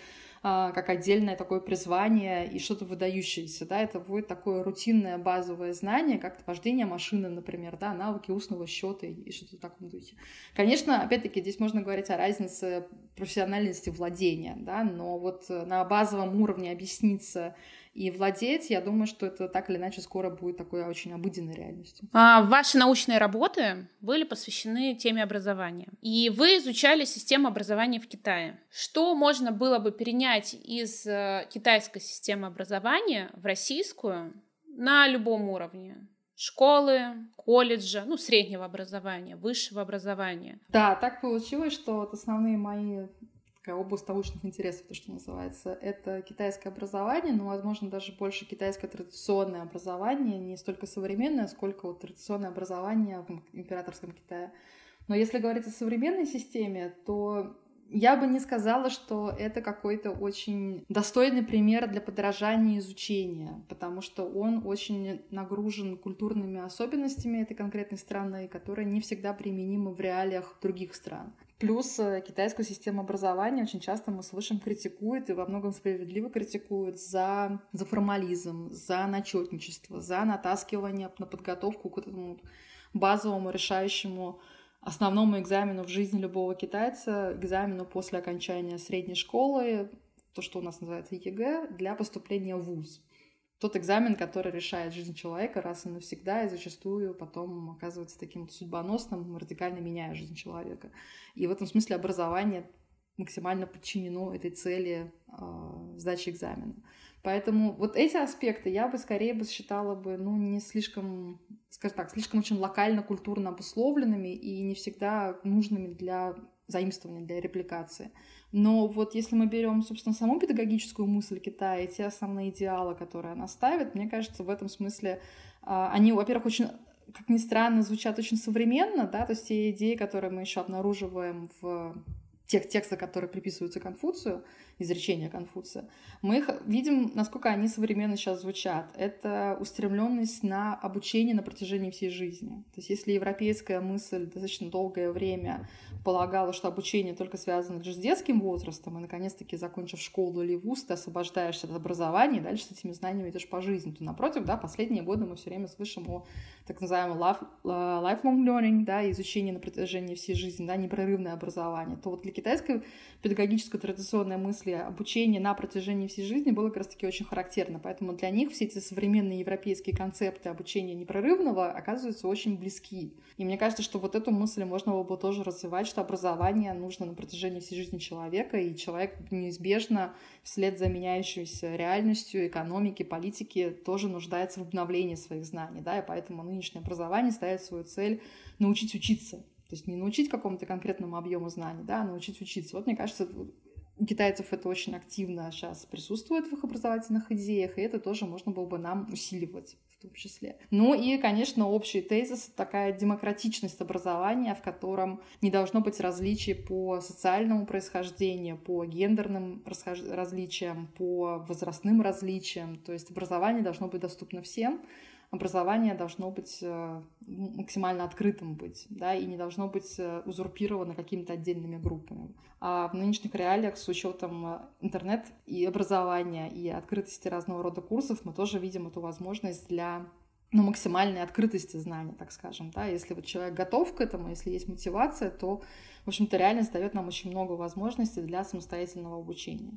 как отдельное такое призвание и что-то выдающееся, да, это будет такое рутинное базовое знание, как вождение машины, например, да, навыки устного счета и что-то в таком духе. Конечно, опять-таки, здесь можно говорить о разнице профессиональности владения, да, но вот на базовом уровне объясниться и владеть, я думаю, что это так или иначе скоро будет такой очень обыденной реальностью. А ваши научные работы были посвящены теме образования. И вы изучали систему образования в Китае. Что можно было бы перенять из китайской системы образования в российскую на любом уровне? Школы, колледжа, ну, среднего образования, высшего образования. Да, так получилось, что вот основные мои такая область научных интересов, то, что называется, это китайское образование, но, возможно, даже больше китайское традиционное образование, не столько современное, сколько вот традиционное образование в императорском Китае. Но если говорить о современной системе, то я бы не сказала, что это какой-то очень достойный пример для подражания и изучения, потому что он очень нагружен культурными особенностями этой конкретной страны, которые не всегда применимы в реалиях других стран. Плюс китайскую систему образования очень часто мы слышим критикуют, и во многом справедливо критикуют за, за формализм, за начетничество, за натаскивание на подготовку к этому базовому решающему основному экзамену в жизни любого китайца, экзамену после окончания средней школы, то, что у нас называется ЕГЭ, для поступления в вуз. Тот экзамен, который решает жизнь человека раз и навсегда, и зачастую потом оказывается таким судьбоносным, радикально меняя жизнь человека. И в этом смысле образование максимально подчинено этой цели э, сдачи экзамена. Поэтому вот эти аспекты я бы скорее бы считала бы, ну, не слишком, скажем так, слишком очень локально-культурно обусловленными и не всегда нужными для заимствования, для репликации. Но вот если мы берем, собственно, саму педагогическую мысль Китая и те основные идеалы, которые она ставит, мне кажется, в этом смысле они, во-первых, очень, как ни странно, звучат очень современно, да, то есть те идеи, которые мы еще обнаруживаем в тех текстах, которые приписываются Конфуцию, изречения Конфуция, мы их видим, насколько они современно сейчас звучат. Это устремленность на обучение на протяжении всей жизни. То есть если европейская мысль достаточно долгое время полагала, что обучение только связано лишь с детским возрастом, и, наконец-таки, закончив школу или вуз, ты освобождаешься от образования, и дальше с этими знаниями идешь по жизни, то, напротив, да, последние годы мы все время слышим о так называемом lifelong learning, да, изучении на протяжении всей жизни, да, непрерывное образование. То вот для китайской педагогической традиционной мысли обучение на протяжении всей жизни было как раз-таки очень характерно. Поэтому для них все эти современные европейские концепты обучения непрерывного оказываются очень близки. И мне кажется, что вот эту мысль можно было бы тоже развивать, что образование нужно на протяжении всей жизни человека, и человек неизбежно вслед за меняющейся реальностью, экономики, политики тоже нуждается в обновлении своих знаний. Да? И поэтому нынешнее образование ставит свою цель научить учиться. То есть не научить какому-то конкретному объему знаний, да, а научить учиться. Вот, мне кажется, у китайцев это очень активно сейчас присутствует в их образовательных идеях, и это тоже можно было бы нам усиливать в том числе. Ну и, конечно, общий тезис — такая демократичность образования, в котором не должно быть различий по социальному происхождению, по гендерным различиям, по возрастным различиям. То есть образование должно быть доступно всем, образование должно быть максимально открытым быть, да, и не должно быть узурпировано какими-то отдельными группами. А в нынешних реалиях с учетом интернет и образования, и открытости разного рода курсов мы тоже видим эту возможность для ну, максимальной открытости знаний, так скажем. Да. Если вот человек готов к этому, если есть мотивация, то, в общем-то, реальность дает нам очень много возможностей для самостоятельного обучения.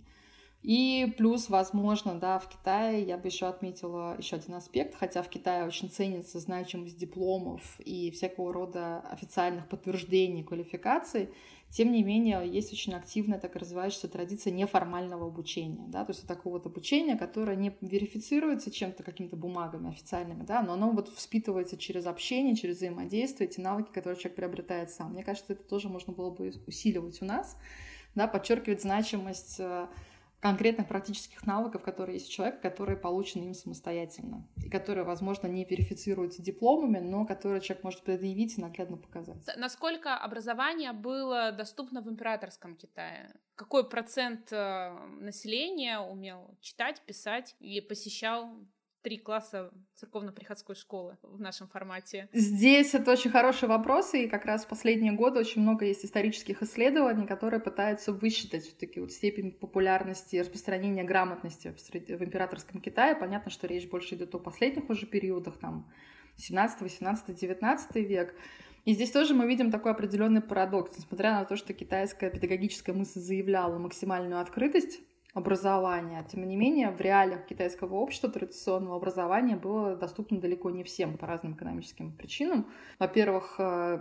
И плюс, возможно, да, в Китае я бы еще отметила еще один аспект, хотя в Китае очень ценится значимость дипломов и всякого рода официальных подтверждений квалификаций, тем не менее есть очень активная так развивающаяся традиция неформального обучения, да, то есть такого вот обучения, которое не верифицируется чем-то, какими-то бумагами официальными, да, но оно вот воспитывается через общение, через взаимодействие, эти навыки, которые человек приобретает сам. Мне кажется, это тоже можно было бы усиливать у нас, да, подчеркивать значимость конкретных практических навыков, которые есть у человека, которые получены им самостоятельно, и которые, возможно, не верифицируются дипломами, но которые человек может предъявить и наглядно показать. Насколько образование было доступно в императорском Китае? Какой процент населения умел читать, писать и посещал три класса церковно-приходской школы в нашем формате? Здесь это очень хороший вопрос, и как раз в последние годы очень много есть исторических исследований, которые пытаются высчитать все-таки вот степень популярности и распространения грамотности в, сред... в императорском Китае. Понятно, что речь больше идет о последних уже периодах, там, семнадцатый, восемнадцатый, девятнадцатый век. И здесь тоже мы видим такой определенный парадокс. Несмотря на то, что китайская педагогическая мысль заявляла максимальную открытость образования, тем не менее в реалиях китайского общества традиционного образования было доступно далеко не всем по разным экономическим причинам. Во-первых,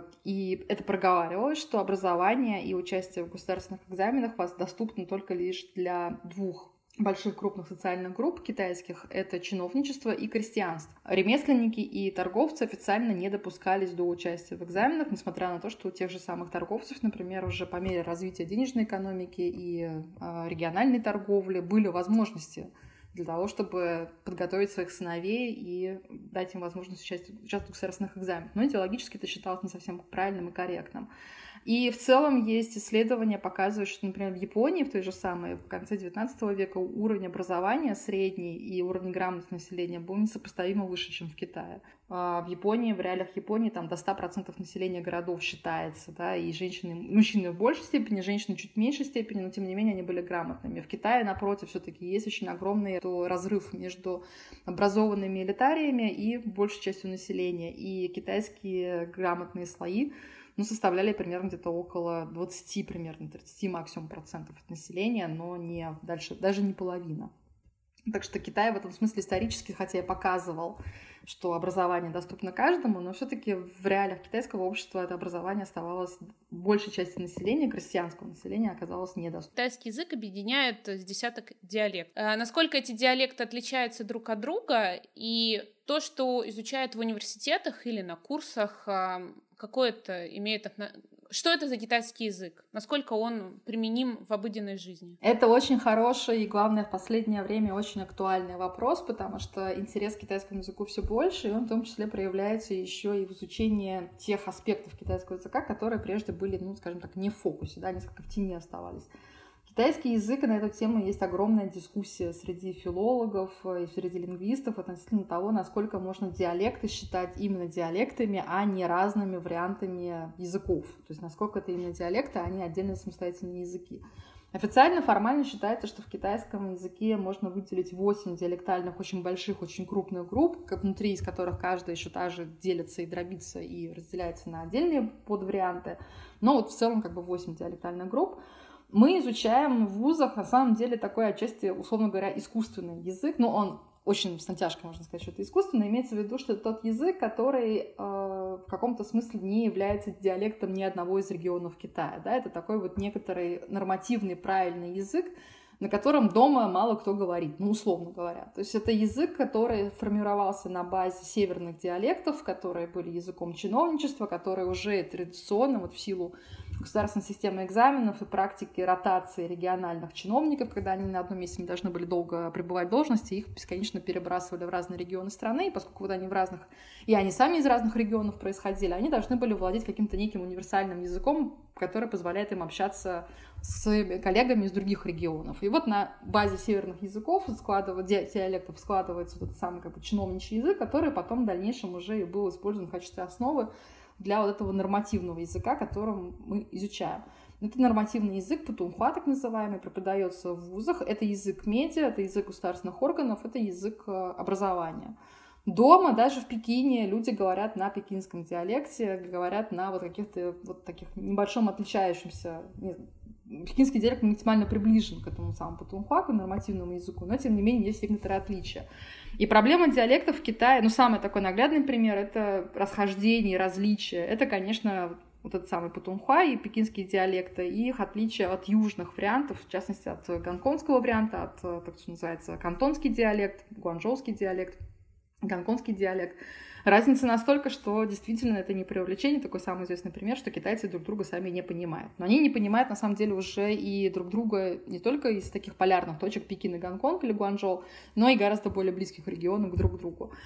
и это проговаривалось, что образование и участие в государственных экзаменах доступно только лишь для двух больших крупных социальных групп китайских — это чиновничество и крестьянство. Ремесленники и торговцы официально не допускались до участия в экзаменах, несмотря на то, что у тех же самых торговцев, например, уже по мере развития денежной экономики и э, региональной торговли были возможности для того, чтобы подготовить своих сыновей и дать им возможность участвовать, участвовать в государственных экзаменах. Но идеологически это считалось не совсем правильным и корректным. И в целом есть исследования, показывающие, что, например, в Японии в той же самой, в конце девятнадцатого века уровень образования средний и уровень грамотности населения был несопоставимо выше, чем в Китае. А в Японии, в реалиях Японии, там до ста процентов населения городов считается, да, и женщины, мужчины в большей степени, женщины чуть в меньшей степени, но тем не менее они были грамотными. В Китае, напротив, все-таки есть очень огромный разрыв между образованными элитариями и большей частью населения. И китайские грамотные слои ну, составляли примерно где-то около двадцати, примерно тридцати максимум процентов от населения, но не дальше, даже не половина. Так что Китай в этом смысле исторически, хотя и показывал, что образование доступно каждому, но все-таки в реалиях китайского общества это образование оставалось большей части населения, крестьянского населения, оказалось недоступно. Китайский язык объединяет с десяток диалектов. А насколько эти диалекты отличаются друг от друга, и то, что изучают в университетах или на курсах, какое это имеет отношение? Что это за китайский язык? Насколько он применим в обыденной жизни? Это очень хороший и, главное, в последнее время очень актуальный вопрос, потому что интерес к китайскому языку все больше, и он в том числе проявляется еще и в изучении тех аспектов китайского языка, которые прежде были, ну, скажем так, не в фокусе, да, несколько в тени оставались. Китайский язык, и на эту тему есть огромная дискуссия среди филологов и среди лингвистов относительно того, насколько можно диалекты считать именно диалектами, а не разными вариантами языков. То есть насколько это именно диалекты, а не отдельно самостоятельные языки. Официально, формально считается, что в китайском языке можно выделить восемь диалектальных, очень больших, очень крупных групп, внутри из которых каждая еще та же делится и дробится и разделяется на отдельные подварианты. Но вот в целом как бы восемь диалектальных групп. Мы изучаем в вузах, на самом деле, такой отчасти, условно говоря, искусственный язык. Ну, он очень с натяжкой, можно сказать, что это искусственно. Имеется в виду, что это тот язык, который э, в каком-то смысле не является диалектом ни одного из регионов Китая. Да? Это такой вот некоторый нормативный, правильный язык, на котором дома мало кто говорит, ну, условно говоря. То есть это язык, который формировался на базе северных диалектов, которые были языком чиновничества, которые уже традиционно, вот в силу государственной системы экзаменов и практики ротации региональных чиновников, когда они на одном месте не должны были долго пребывать в должности, их бесконечно перебрасывали в разные регионы страны, и поскольку вот они в разных, и они сами из разных регионов происходили, они должны были владеть каким-то неким универсальным языком, который позволяет им общаться с своими коллегами из других регионов. И вот на базе северных языков, диалектов складывается вот этот самый как бы чиновничий язык, который потом в дальнейшем уже и был использован в качестве основы для вот этого нормативного языка, которым мы изучаем. Это нормативный язык, путунхуа так называемый, преподается в вузах. Это язык медиа, это язык государственных органов, это язык образования. Дома, даже в Пекине, люди говорят на пекинском диалекте, говорят на вот каких-то вот таких небольшом отличающемся. Пекинский диалект максимально приближен к этому самому путунхуа, к нормативному языку, но тем не менее есть некоторые отличия. И проблема диалектов в Китае, ну, самый такой наглядный пример — это расхождение, различия. Это, конечно, вот этот самый путунхуа и пекинские диалекты, и их отличия от южных вариантов, в частности, от гонконгского варианта, от, так что называется, кантонский диалект, гуанчжоуский диалект, гонконгский диалект. Разница настолько, что действительно это не преувеличение, такой самый известный пример, что китайцы друг друга сами не понимают. Но они не понимают, на самом деле, уже и друг друга не только из таких полярных точек Пекин и Гонконг или Гуанчжоу, но и гораздо более близких регионов друг к другу.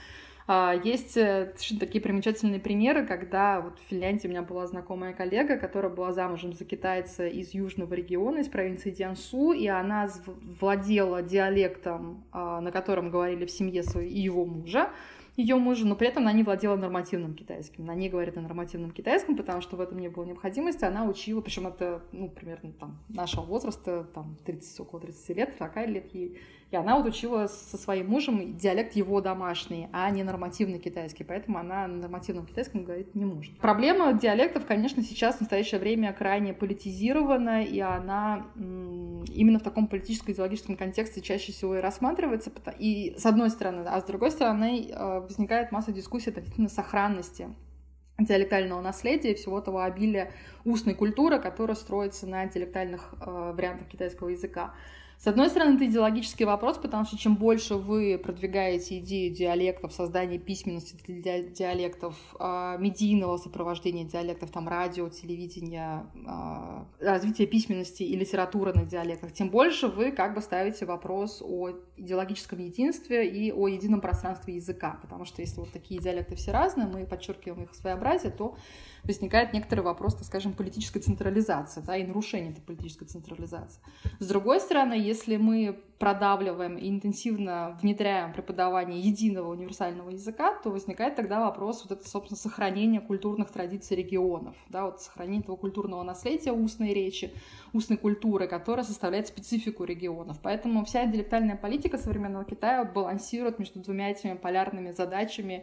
Есть такие примечательные примеры, когда вот в Финляндии у меня была знакомая коллега, которая была замужем за китайца из южного региона, из провинции Дзянсу, и она владела диалектом, на котором говорили в семье и его мужа, ее мужа, но при этом она не владела нормативным китайским. Она не говорит на нормативном китайском, потому что в этом не было необходимости. Она учила, причем это, ну, примерно там нашего возраста, там тридцать, около тридцати лет, сорока лет ей. И она вот учила со своим мужем диалект его домашний, а не нормативный китайский. Поэтому она на нормативном китайском говорить не может. Проблема диалектов, конечно, сейчас в настоящее время крайне политизирована, и она м- именно в таком политическо-идеологическом контексте чаще всего и рассматривается. И с одной стороны, а с другой стороны возникает масса дискуссий относительно сохранности диалектального наследия и всего того обилия устной культуры, которая строится на диалектальных э, вариантах китайского языка. С одной стороны, это идеологический вопрос, потому что чем больше вы продвигаете идею диалектов, создания письменности для диалектов, медийного сопровождения диалектов, там, радио, телевидения, развития письменности и литературы на диалектах, тем больше вы как бы ставите вопрос о идеологическом единстве и о едином пространстве языка. Потому что если вот такие диалекты все разные, мы подчеркиваем их своеобразие, то возникает некоторый вопрос, так скажем, политической централизации, да, и нарушения этой политической централизации. С другой стороны, если мы продавливаем и интенсивно внедряем преподавание единого универсального языка, то возникает тогда вопрос вот это, собственно, сохранения культурных традиций регионов, да, вот сохранения этого культурного наследия устной речи, устной культуры, которая составляет специфику регионов. Поэтому вся диалектальная политика современного Китая балансирует между двумя этими полярными задачами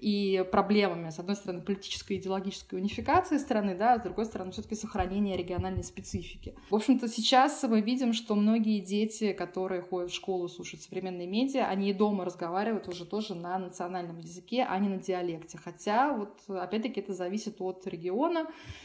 и проблемами. С одной стороны, политической и идеологической унификации страны, да, а с другой стороны, все-таки сохранение региональной специфики. В общем-то, сейчас мы видим, что многие дети, которые ходят в школу, слушают современные медиа, они и дома разговаривают уже тоже на национальном языке, а не на диалекте. Хотя, вот, опять-таки, это зависит от региона.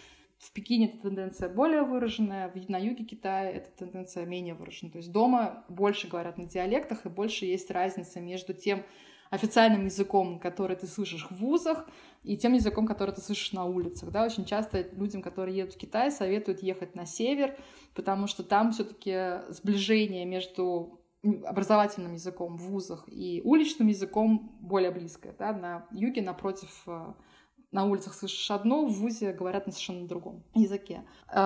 В Пекине эта тенденция более выраженная, на юге Китая эта тенденция менее выражена. То есть дома больше говорят на диалектах, и больше есть разница между тем официальным языком, который ты слышишь в вузах, и тем языком, который ты слышишь на улицах. Да? Очень часто людям, которые едут в Китай, советуют ехать на север, потому что там все-таки сближение между образовательным языком в вузах и уличным языком более близкое. Да? На юге, напротив, на улицах слышишь одно, в вузе говорят на совершенно другом языке.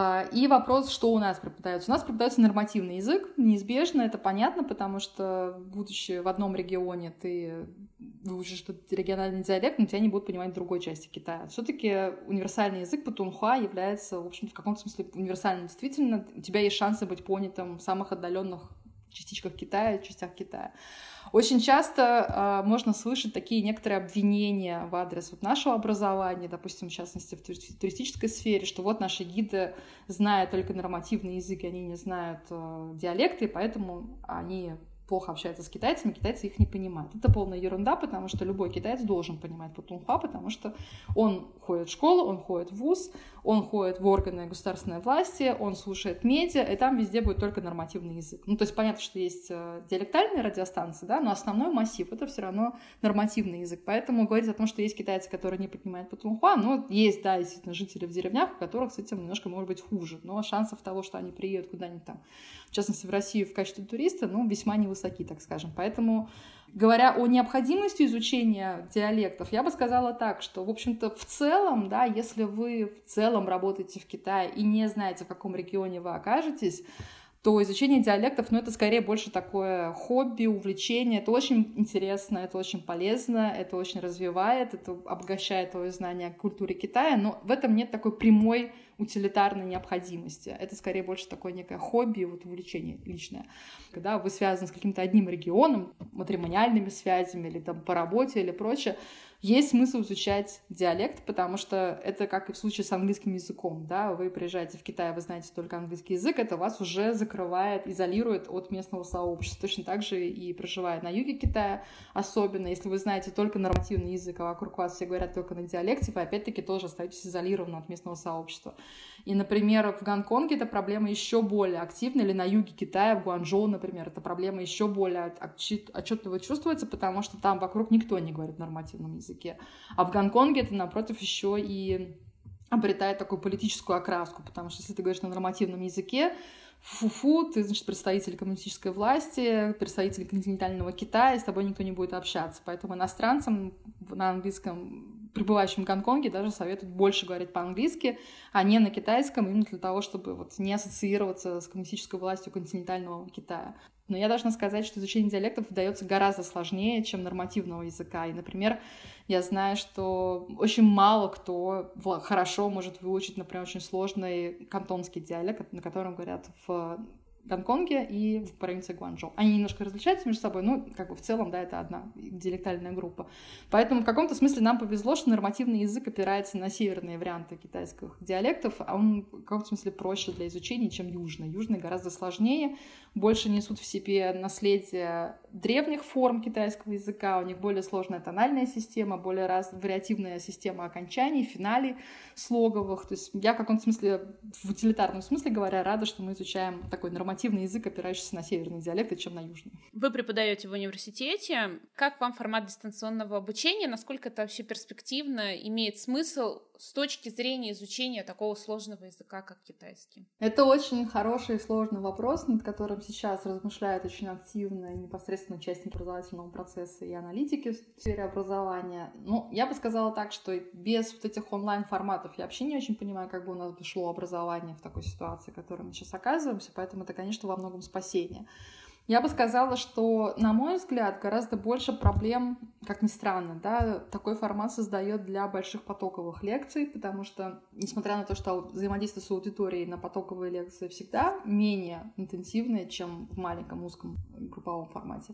И вопрос, что у нас преподается. У нас преподается нормативный язык, неизбежно, это понятно, потому что, будучи в одном регионе, ты выучишь региональный диалект, но тебя не будут понимать в другой части Китая. Все-таки универсальный язык путунхуа является, в общем, в каком-то смысле универсальным. Действительно, у тебя есть шансы быть понятым в самых отдаленных частичках Китая, частях Китая. Очень часто э, можно слышать такие некоторые обвинения в адрес вот нашего образования, допустим, в частности, в туристической сфере, что вот наши гиды знают только нормативный язык, и они не знают э, диалекты, и поэтому они плохо общаются с китайцами, китайцы их не понимают. Это полная ерунда, потому что любой китаец должен понимать путунхуа, потому что он ходит в школу, он ходит в вуз, он ходит в органы государственной власти, он слушает медиа, и там везде будет только нормативный язык. Ну, то есть понятно, что есть диалектальные радиостанции, да, но основной массив — это все равно нормативный язык. Поэтому говорить о том, что есть китайцы, которые не понимают путунхуа, ну, есть, да, действительно, жители в деревнях, у которых с этим немножко может быть хуже, но шансов того, что они приедут куда-нибудь там, в частности, в Россию в качестве туриста, ну, весьма невысоки, так скажем. Поэтому, говоря о необходимости изучения диалектов, я бы сказала так, что, в общем-то, в целом, да, если вы в целом работаете в Китае и не знаете, в каком регионе вы окажетесь, то изучение диалектов, ну, это скорее больше такое хобби, увлечение. Это очень интересно, это очень полезно, это очень развивает, это обогащает твое знание о культуре Китая, но в этом нет такой прямой утилитарной необходимости. Это скорее больше такое некое хобби, вот увлечение личное. Когда вы связаны с каким-то одним регионом, матримониальными связями или там по работе или прочее, есть смысл изучать диалект, потому что это как и в случае с английским языком, да, вы приезжаете в Китай, вы знаете только английский язык, это вас уже закрывает, изолирует от местного сообщества. Точно так же и проживая на юге Китая, особенно если вы знаете только нормативный язык, а вокруг вас все говорят только на диалекте, вы опять-таки тоже остаетесь изолированы от местного сообщества. И, например, в Гонконге эта проблема еще более активна, или на юге Китая, в Гуанчжоу, например, эта проблема еще более отчетливо чувствуется, потому что там вокруг никто не говорит нормативном языке. А в Гонконге это, напротив, еще и обретает такую политическую окраску, потому что если ты говоришь на нормативном языке, фу-фу, ты, значит, представитель коммунистической власти, представитель континентального Китая, с тобой никто не будет общаться. Поэтому иностранцам на английском, пребывающим в Гонконге, даже советуют больше говорить по-английски, а не на китайском, именно для того, чтобы вот не ассоциироваться с коммунистической властью континентального Китая. Но я должна сказать, что изучение диалектов дается гораздо сложнее, чем нормативного языка. И, например, я знаю, что очень мало кто хорошо может выучить, например, очень сложный кантонский диалект, на котором говорят в Гонконге и в провинции Гуанчжоу. Они немножко различаются между собой, но как бы в целом, да, это одна диалектальная группа. Поэтому в каком-то смысле нам повезло, что нормативный язык опирается на северные варианты китайских диалектов, а он в каком-то смысле проще для изучения, чем южный. Южный гораздо сложнее, больше несут в себе наследие древних форм китайского языка, у них более сложная тональная система, более раз... вариативная система окончаний, финалей слоговых. То есть я в каком-то смысле, в утилитарном смысле говоря, рада, что мы изучаем такой нормативный язык, опирающийся на северные диалекты, чем на южный. Вы преподаете в университете. Как вам формат дистанционного обучения? Насколько это вообще перспективно, имеет смысл с точки зрения изучения такого сложного языка, как китайский? Это очень хороший и сложный вопрос, над которым сейчас размышляют очень активно непосредственно участники образовательного процесса и аналитики в сфере образования. Ну, я бы сказала так, что без вот этих онлайн-форматов я вообще не очень понимаю, как бы у нас бы шло образование в такой ситуации, в которой мы сейчас оказываемся, поэтому это, конечно, во многом спасение. Я бы сказала, что, на мой взгляд, гораздо больше проблем, как ни странно, да, такой формат создает для больших потоковых лекций, потому что, несмотря на то, что взаимодействие с аудиторией на потоковые лекции всегда менее интенсивное, чем в маленьком узком групповом формате,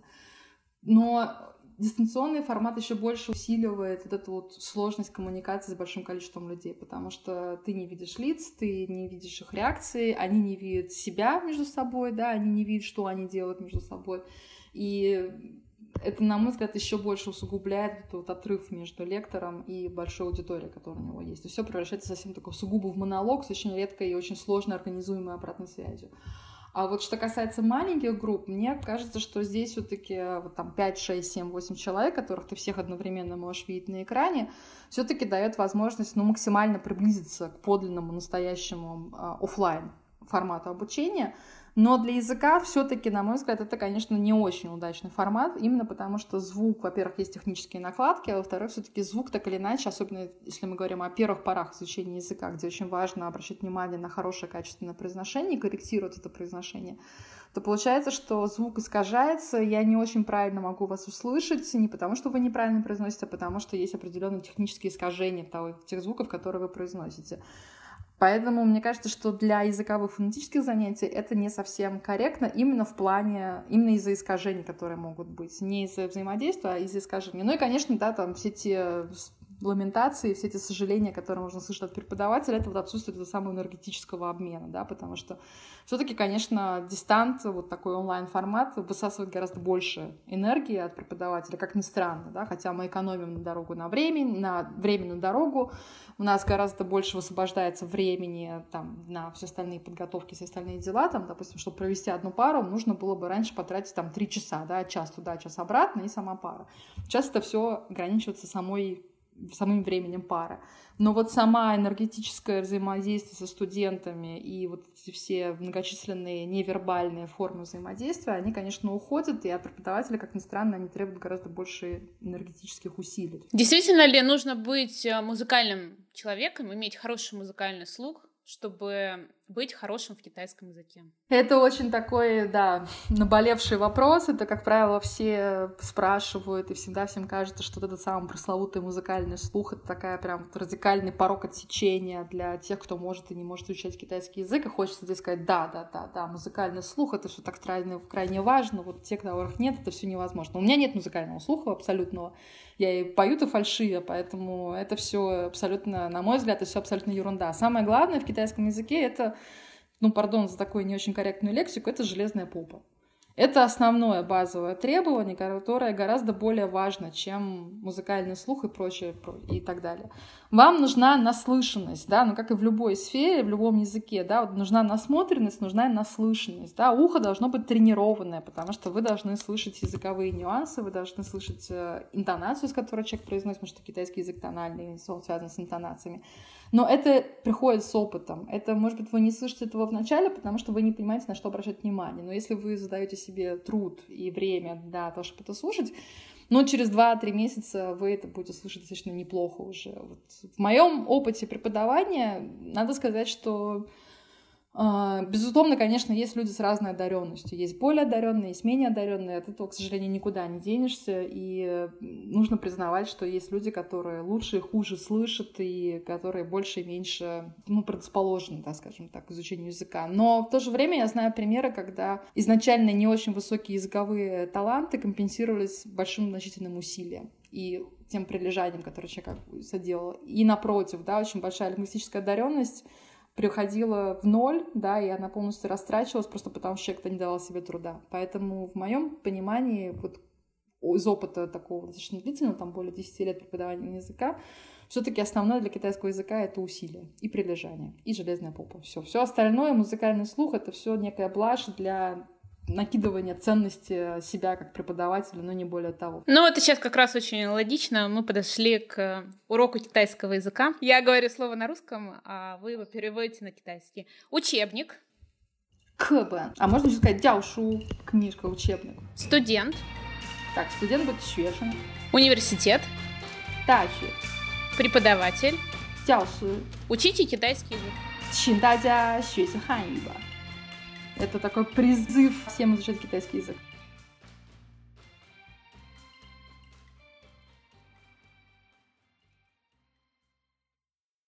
но дистанционный формат еще больше усиливает вот эту вот сложность коммуникации с большим количеством людей, потому что ты не видишь лиц, ты не видишь их реакции, они не видят себя между собой, да, они не видят, что они делают между собой. И это, на мой взгляд, еще больше усугубляет этот вот отрыв между лектором и большой аудиторией, которая у него есть. И все превращается совсем такой сугубо в монолог с очень редкой и очень сложно организуемой обратной связью. А вот что касается маленьких групп, мне кажется, что здесь все-таки вот там пять, шесть, семь, восемь человек, которых ты всех одновременно можешь видеть на экране, все-таки дает возможность, ну, максимально приблизиться к подлинному, настоящему э, офлайн формату обучения. Но для языка все-таки, на мой взгляд, это, конечно, не очень удачный формат, именно потому что звук, во-первых, есть технические накладки, а во-вторых, все-таки звук так или иначе, особенно если мы говорим о первых порах изучения языка, где очень важно обращать внимание на хорошее качественное произношение и корректировать это произношение, то получается, что звук искажается, я не очень правильно могу вас услышать, не потому что вы неправильно произносите, а потому что есть определенные технические искажения того, тех звуков, которые вы произносите. Поэтому мне кажется, что для языковых фонетических занятий это не совсем корректно именно в плане, именно из-за искажений, которые могут быть. Не из-за взаимодействия, а из-за искажений. Ну и, конечно, да, там все те ламентации, все эти сожаления, которые можно слышать от преподавателя, это вот отсутствие этого самого энергетического обмена, да, потому что все-таки, конечно, дистант, вот такой онлайн-формат высасывает гораздо больше энергии от преподавателя, как ни странно, да, хотя мы экономим на дорогу на время, на время на дорогу, у нас гораздо больше высвобождается времени там, на все остальные подготовки, все остальные дела, там, допустим, чтобы провести одну пару, нужно было бы раньше потратить там три часа, да, час туда, час обратно и сама пара. Сейчас это все ограничивается самой самым временем пары. Но вот сама энергетическое взаимодействие со студентами и вот эти все многочисленные невербальные формы взаимодействия, они, конечно, уходят, и от преподавателя, как ни странно, они требуют гораздо больше энергетических усилий. Действительно ли нужно быть музыкальным человеком, иметь хороший музыкальный слух, чтобы быть хорошим в китайском языке? Это очень такой, да, наболевший вопрос. Это, как правило, все спрашивают, и всегда всем кажется, что вот этот самый пресловутый музыкальный слух — это такая прям радикальный порог отсечения для тех, кто может и не может изучать китайский язык. И хочется здесь сказать, да, да, да, да, музыкальный слух — это все так крайне, крайне важно. Вот те, которых нет, это все невозможно. У меня нет музыкального слуха абсолютного. Я и пою-то фальшиво, поэтому это все абсолютно, на мой взгляд, это все абсолютно ерунда. Самое главное в китайском языке — это, ну, пардон за такую не очень корректную лексику, это железная попа. Это основное базовое требование, которое гораздо более важно, чем музыкальный слух и прочее, и так далее. Вам нужна наслышанность, да, ну, как и в любой сфере, в любом языке, да, вот нужна насмотренность, нужна наслышанность, да, ухо должно быть тренированное, потому что вы должны слышать языковые нюансы, вы должны слышать интонацию, с которой человек произносит, потому что китайский язык тональный, он связан с интонациями. Но это приходит с опытом. Это, может быть, вы не слышите этого вначале, потому что вы не понимаете, на что обращать внимание. Но если вы задаете себе труд и время для того, чтобы это слушать, но через два-три месяца вы это будете слышать достаточно неплохо уже. Вот в моем опыте преподавания надо сказать, что безусловно, конечно, есть люди с разной одаренностью. Есть более одаренные, есть менее одаренные. От этого, к сожалению, никуда не денешься. И нужно признавать, что есть люди, которые лучше и хуже слышат, и которые больше и меньше, ну, предрасположены, да, скажем так, к изучению языка. Но в то же время я знаю примеры, когда изначально не очень высокие языковые таланты компенсировались большим значительным усилием и тем прилежанием, которое человек соделал. И напротив, да, очень большая лингвистическая одаренность приходила в ноль, да, и она полностью растрачивалась просто потому, что человек-то не давал себе труда. Поэтому в моем понимании, вот из опыта такого достаточно длительного, там более десяти лет преподавания языка, все-таки основное для китайского языка — это усилие и прилежание, и железная попа. Все. Все остальное, музыкальный слух — это все некая блажь для накидывание ценности себя как преподавателя, но не более того. Ну, это сейчас как раз очень логично. Мы подошли к уроку китайского языка. Я говорю слово на русском, а вы его переводите на китайский. Учебник. Кэбэ. А можно еще сказать дяошу, книжка, учебник. Студент. Так, студент будет шуэшэн. Университет. Дачу. Преподаватель. Дяоши. Учите китайский язык. 请大家学习汉语吧. Это такой призыв всем изучать китайский язык.